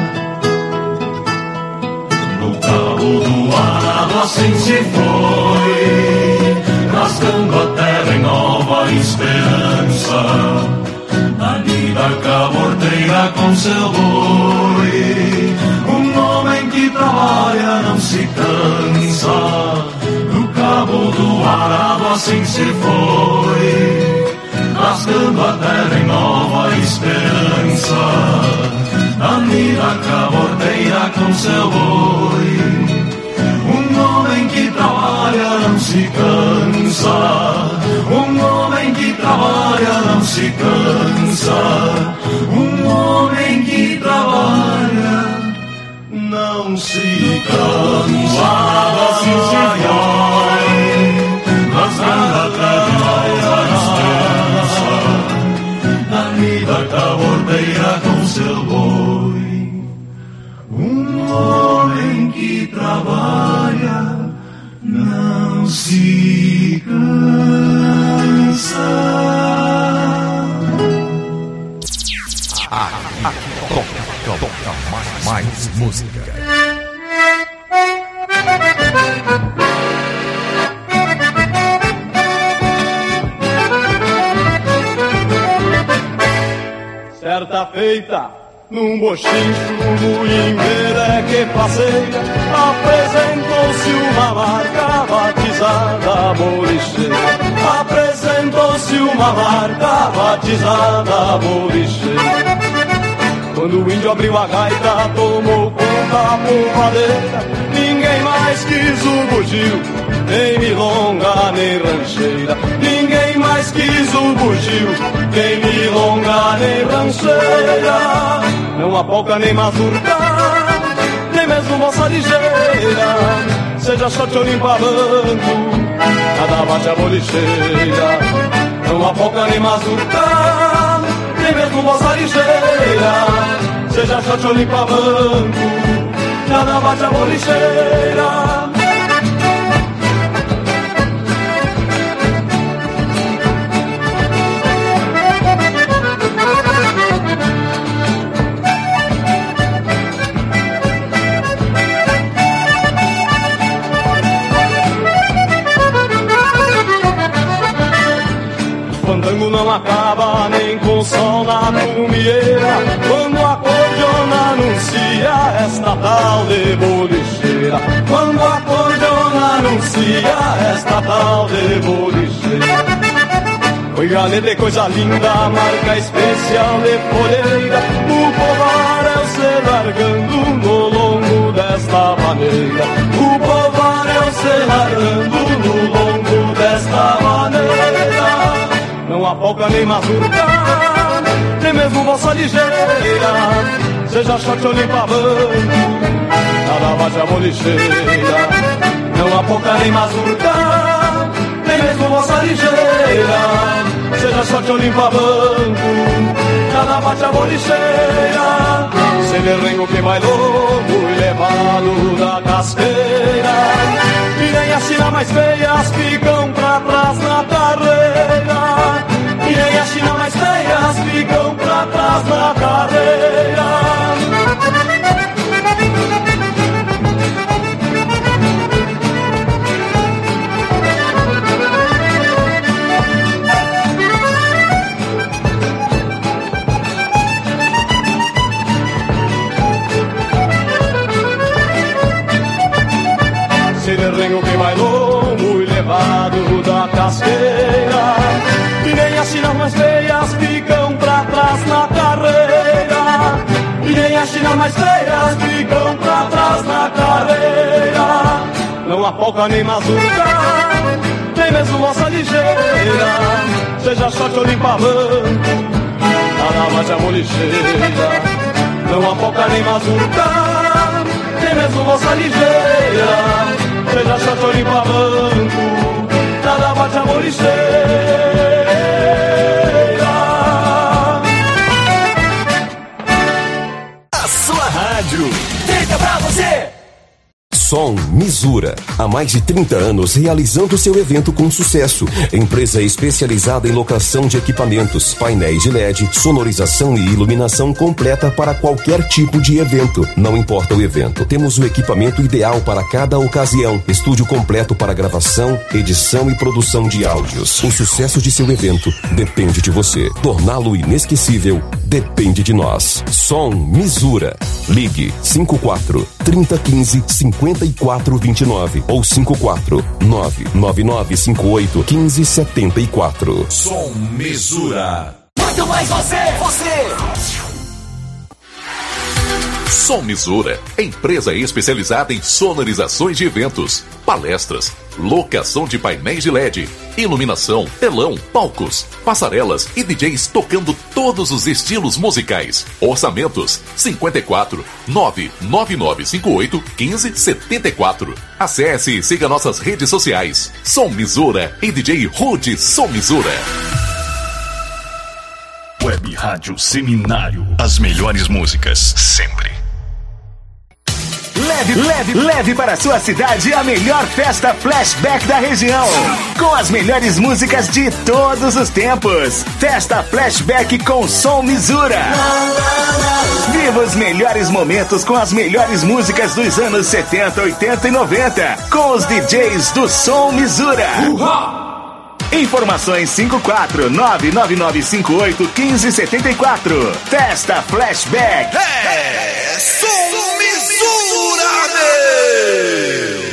No cabo do arado assim se foi, rasgando a terra em nova esperança. Anida caborteira com seu boi, um homem que trabalha não se cansa. No cabo do arado assim se foi, rasgando a terra em nova esperança. Anida caborteira com seu boi, um homem que trabalha não se cansa. Um homem que trabalha não se cansa. Um homem que trabalha não se cansa. Assim se vai, rasgando a terra em nova esperança. Na vida cabordeira com seu boi, um homem que trabalha não se cansa. Aqui toca, toca mais, mais música. Certa feita, num bochincho no Imbera que passeia, apresentou-se uma marca batizada bolicheira. Apresentou-se uma marca batizada bolicheira. Quando o índio abriu a gaita, tomou conta da polvadeira. Ninguém mais quis o bugio, nem milonga, nem rancheira. Ninguém mais quis o bugio, nem milonga, nem rancheira. Não há polca, nem mazurca, nem mesmo moça ligeira. Seja shot ou limpa banco, nada bate a bolicheira. Não há polca, nem mazurca, nem mesmo moça ligeira. Seja shot ou limpa banco, nada bate a bolicheira. Fandango não acaba nem com sol na cumieira, quando a cordiona anuncia esta tal de bolicheira. Quando a cordiona anuncia esta tal de bolicheira. Oi, galera, é coisa linda, marca especial de folheira. O povar é o se largando no longo desta maneira. O povar é o se largando no longo desta maneira. Não há polca, nem mazurca, nem mesmo bolsa ligeira. Seja shot ou limpa banco, nada bate a bolicheira. Não há polca, nem mazurca, nem mesmo bolsa ligeira. Seja shot ou limpa banco, nada bate a bolicheira. Se derrengo que vai logo e levado da casqueira. E nem as chinas mais feias ficam pra trás na carreira. E nem as chinas mais feias ficam pra trás na carreira. Se derrengo que vai longo e levado da casqueira. E nem as chinas mais feias ficam pra trás na carreira. E nem as chinas mais feias ficam pra trás na carreira. Não há polca, nem mazurca, nem mesmo moça ligeira. Seja shot ou limpa banco, nada bate a bolicheira. Não há polca, nem mazurca, nem mesmo moça ligeira. Seja shot ou limpa banco, nada bate a bolicheira. A sua rádio Feita pra você. Som Mizuki. Misura. Há mais de trinta anos realizando seu evento com sucesso. Empresa especializada em locação de equipamentos, painéis de L E D, sonorização e iluminação completa para qualquer tipo de evento. Não importa o evento, temos o equipamento ideal para cada ocasião. Estúdio completo para gravação, edição e produção de áudios. O sucesso de seu evento depende de você. Torná-lo inesquecível depende de nós. Som Misura. Ligue cinco quatro, trinta, quinze, cinquenta e quatro, vinte e nove ou cinco quatro, nove nove nove cinco oito, quinze, setenta e quatro. Som Misura. Muito mais você, você. Som Misura, empresa especializada em sonorizações de eventos, palestras, locação de painéis de L E D, iluminação, telão, palcos, passarelas e D Js tocando todos os estilos musicais. Orçamentos cinquenta e quatro, nove nove nove cinco oito, quinze, setenta e quatro. Acesse e siga nossas redes sociais. Som Misura e D J Rude Som Misura. Web Rádio Seminário. As melhores músicas, sempre. Leve, leve, leve para sua cidade a melhor festa flashback da região. Com as melhores músicas de todos os tempos. Festa flashback com Som Misura. Viva os melhores momentos com as melhores músicas dos anos setenta, oitenta e noventa. Com os D Js do Som Misura. Informações cinco quatro, nove nove nove cinco oito, quinze, setenta e quatro. Festa Flashback. É Som Misura, meu!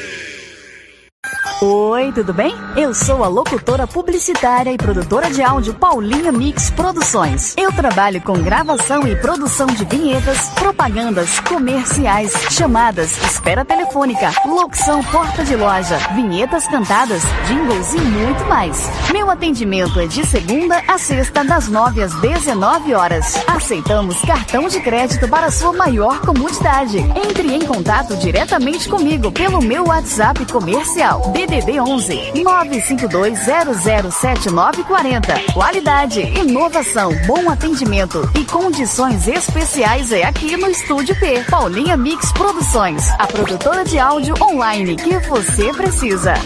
Oi, tudo bem? Eu sou a locutora publicitária e produtora de áudio Paulinha Mix Produções. Eu trabalho com gravação e produção de vinhetas, propagandas, comerciais, chamadas, espera telefônica, locução porta de loja, vinhetas cantadas, jingles e muito mais. Meu atendimento é de segunda a sexta, das nove às dezenove horas. Aceitamos cartão de crédito para sua maior comodidade. Entre em contato diretamente comigo pelo meu WhatsApp comercial D D D onze, nove cinco dois zero zero sete nove quatro zero. Qualidade, inovação, bom atendimento e condições especiais é aqui no Estúdio P. Paulinha Mix Produções, a produtora de áudio online que você precisa.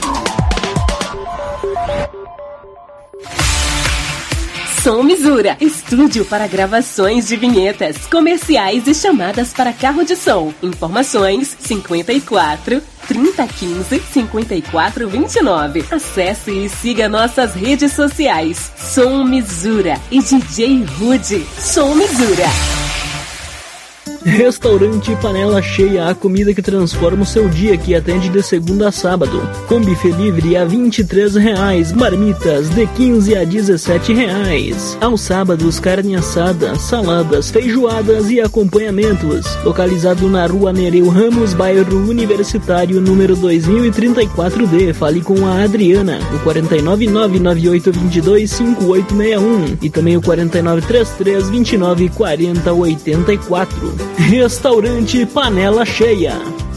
Som Misura, estúdio para gravações de vinhetas, comerciais e chamadas para carro de som. Informações cinquenta e quatro, trinta, quinze, cinquenta e quatro, vinte e nove. Acesse e siga nossas redes sociais. Som Misura e D J Rude. Som Misura. Restaurante Panela Cheia, a comida que transforma o seu dia, que atende de segunda a sábado. Com buffet livre a vinte e três reais, marmitas de quinze a dezessete reais. Aos sábados, carne assada, saladas, feijoadas e acompanhamentos. Localizado na rua Nereu Ramos, bairro Universitário, número dois mil e trinta e quatro D. Fale com a Adriana, o quatro nove nove, nove oito dois dois, cinco oito seis um e também o quatro nove três três, dois nove, quatro zero oito quatro. Restaurante Panela Cheia.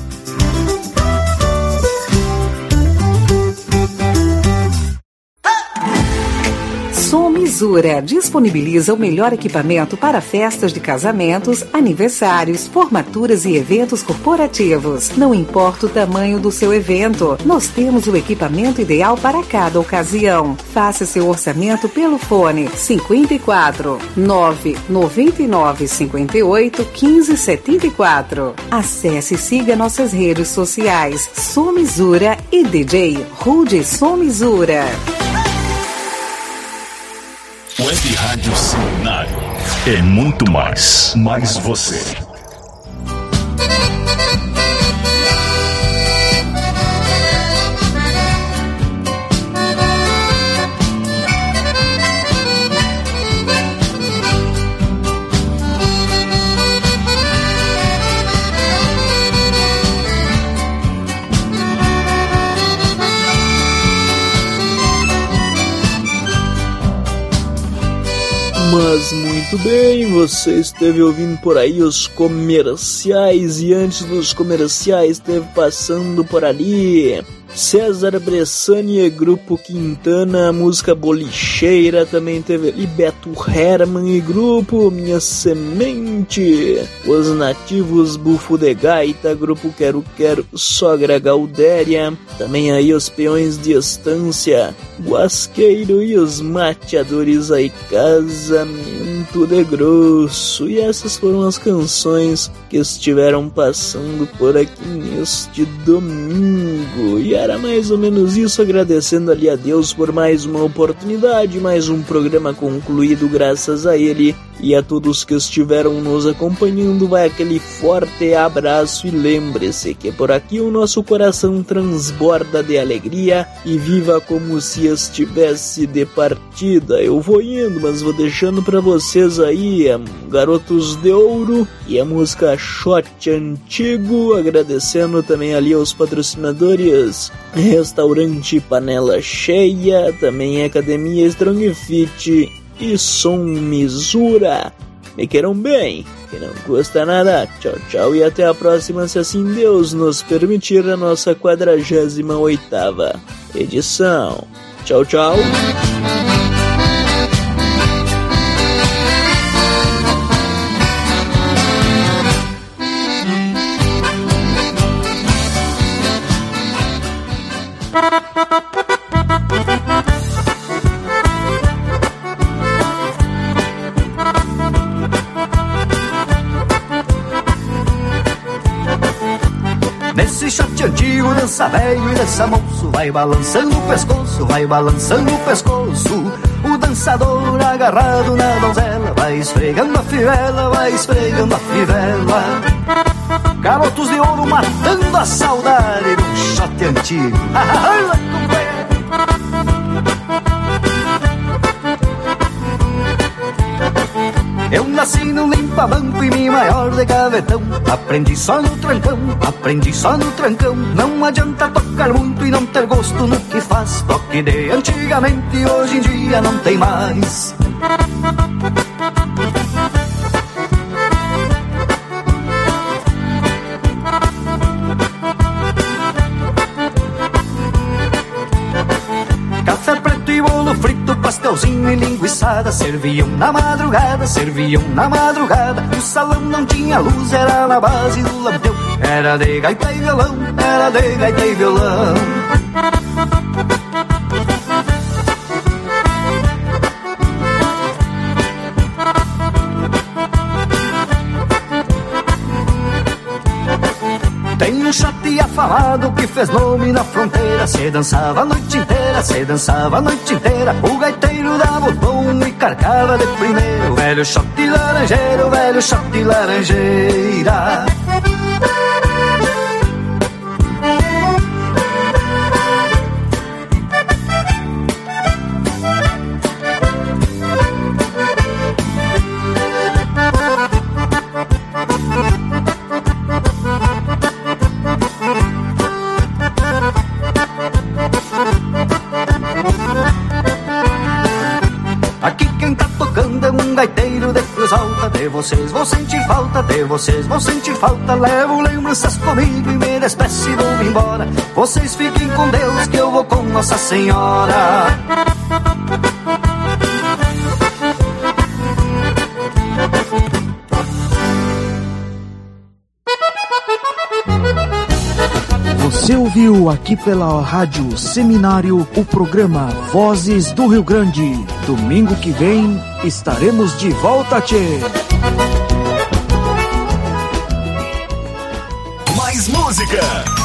Som Misura disponibiliza o melhor equipamento para festas de casamentos, aniversários, formaturas e eventos corporativos. Não importa o tamanho do seu evento, nós temos o equipamento ideal para cada ocasião. Faça seu orçamento pelo fone cinquenta e quatro, nove nove nove cinco oito, quinze, setenta e quatro. Acesse e siga nossas redes sociais. Som Misura e D J Rude Som Misura. Web Rádio Seminário é muito mais, mais você. Mas muito Muito bem, você esteve ouvindo por aí os comerciais e antes dos comerciais esteve passando por ali César Bressani e Grupo Quintana, música Bolicheira. Também teve ali Beto Herman e Grupo Minha Semente, Os Nativos, Bufo de Gaita, Grupo Quero Quero, Sogra Gaudéria. Também aí os Peões de Estância, Guasqueiro e os Mateadores aí, Casamento de Grosso. E essas foram as canções que estiveram passando por aqui neste domingo. E era mais ou menos isso, agradecendo ali a Deus por mais uma oportunidade, mais um programa concluído graças a Ele. E a todos que estiveram nos acompanhando, vai aquele forte abraço e lembre-se que por aqui o nosso coração transborda de alegria e viva como se estivesse de partida. Eu vou indo, mas vou deixando para vocês aí um, Garotos de Ouro e a música Shot Antigo, agradecendo também ali aos patrocinadores Restaurante Panela Cheia, também Academia Strong Fit e Som Misura. Me queiram bem, que não custa nada. Tchau, tchau e até a próxima, se assim Deus nos permitir, a nossa quadragésima oitava edição. Tchau, tchau. Nesse shot antigo, dança velho e dança moço, vai balançando o pescoço, vai balançando o pescoço. O dançador agarrado na donzela, vai esfregando a fivela, vai esfregando a fivela. Garotos de ouro matando a saudade de um shot antigo. Eu nasci no limpa-banco e me maior de gavetão. Aprendi só no trancão, aprendi só no trancão. Não adianta tocar muito e não ter gosto no que faz. Toque de antigamente, hoje em dia não tem mais. Café preto e bolo frito, pastelzinho e linguiçada, serviam na madrugada, serviam na madrugada. O salão não tinha luz, era na base do lampião. Era de gaita e violão, era de gaita e violão. Tem um shot afamado que fez nome na fronteira. Se dançava a noite inteira, se dançava a noite inteira. O gaiteiro dava o tom e carcava de primeiro. Velho shot laranjeiro, velho shot laranjeira. De vocês vou sentir falta, de vocês vou sentir falta. Levo lembranças comigo e me despeço e vou embora. Vocês fiquem com Deus que eu vou com Nossa Senhora. Você ouviu aqui pela Rádio Seminário o programa Vozes do Rio Grande. Domingo que vem estaremos de volta, tchê! Mais música,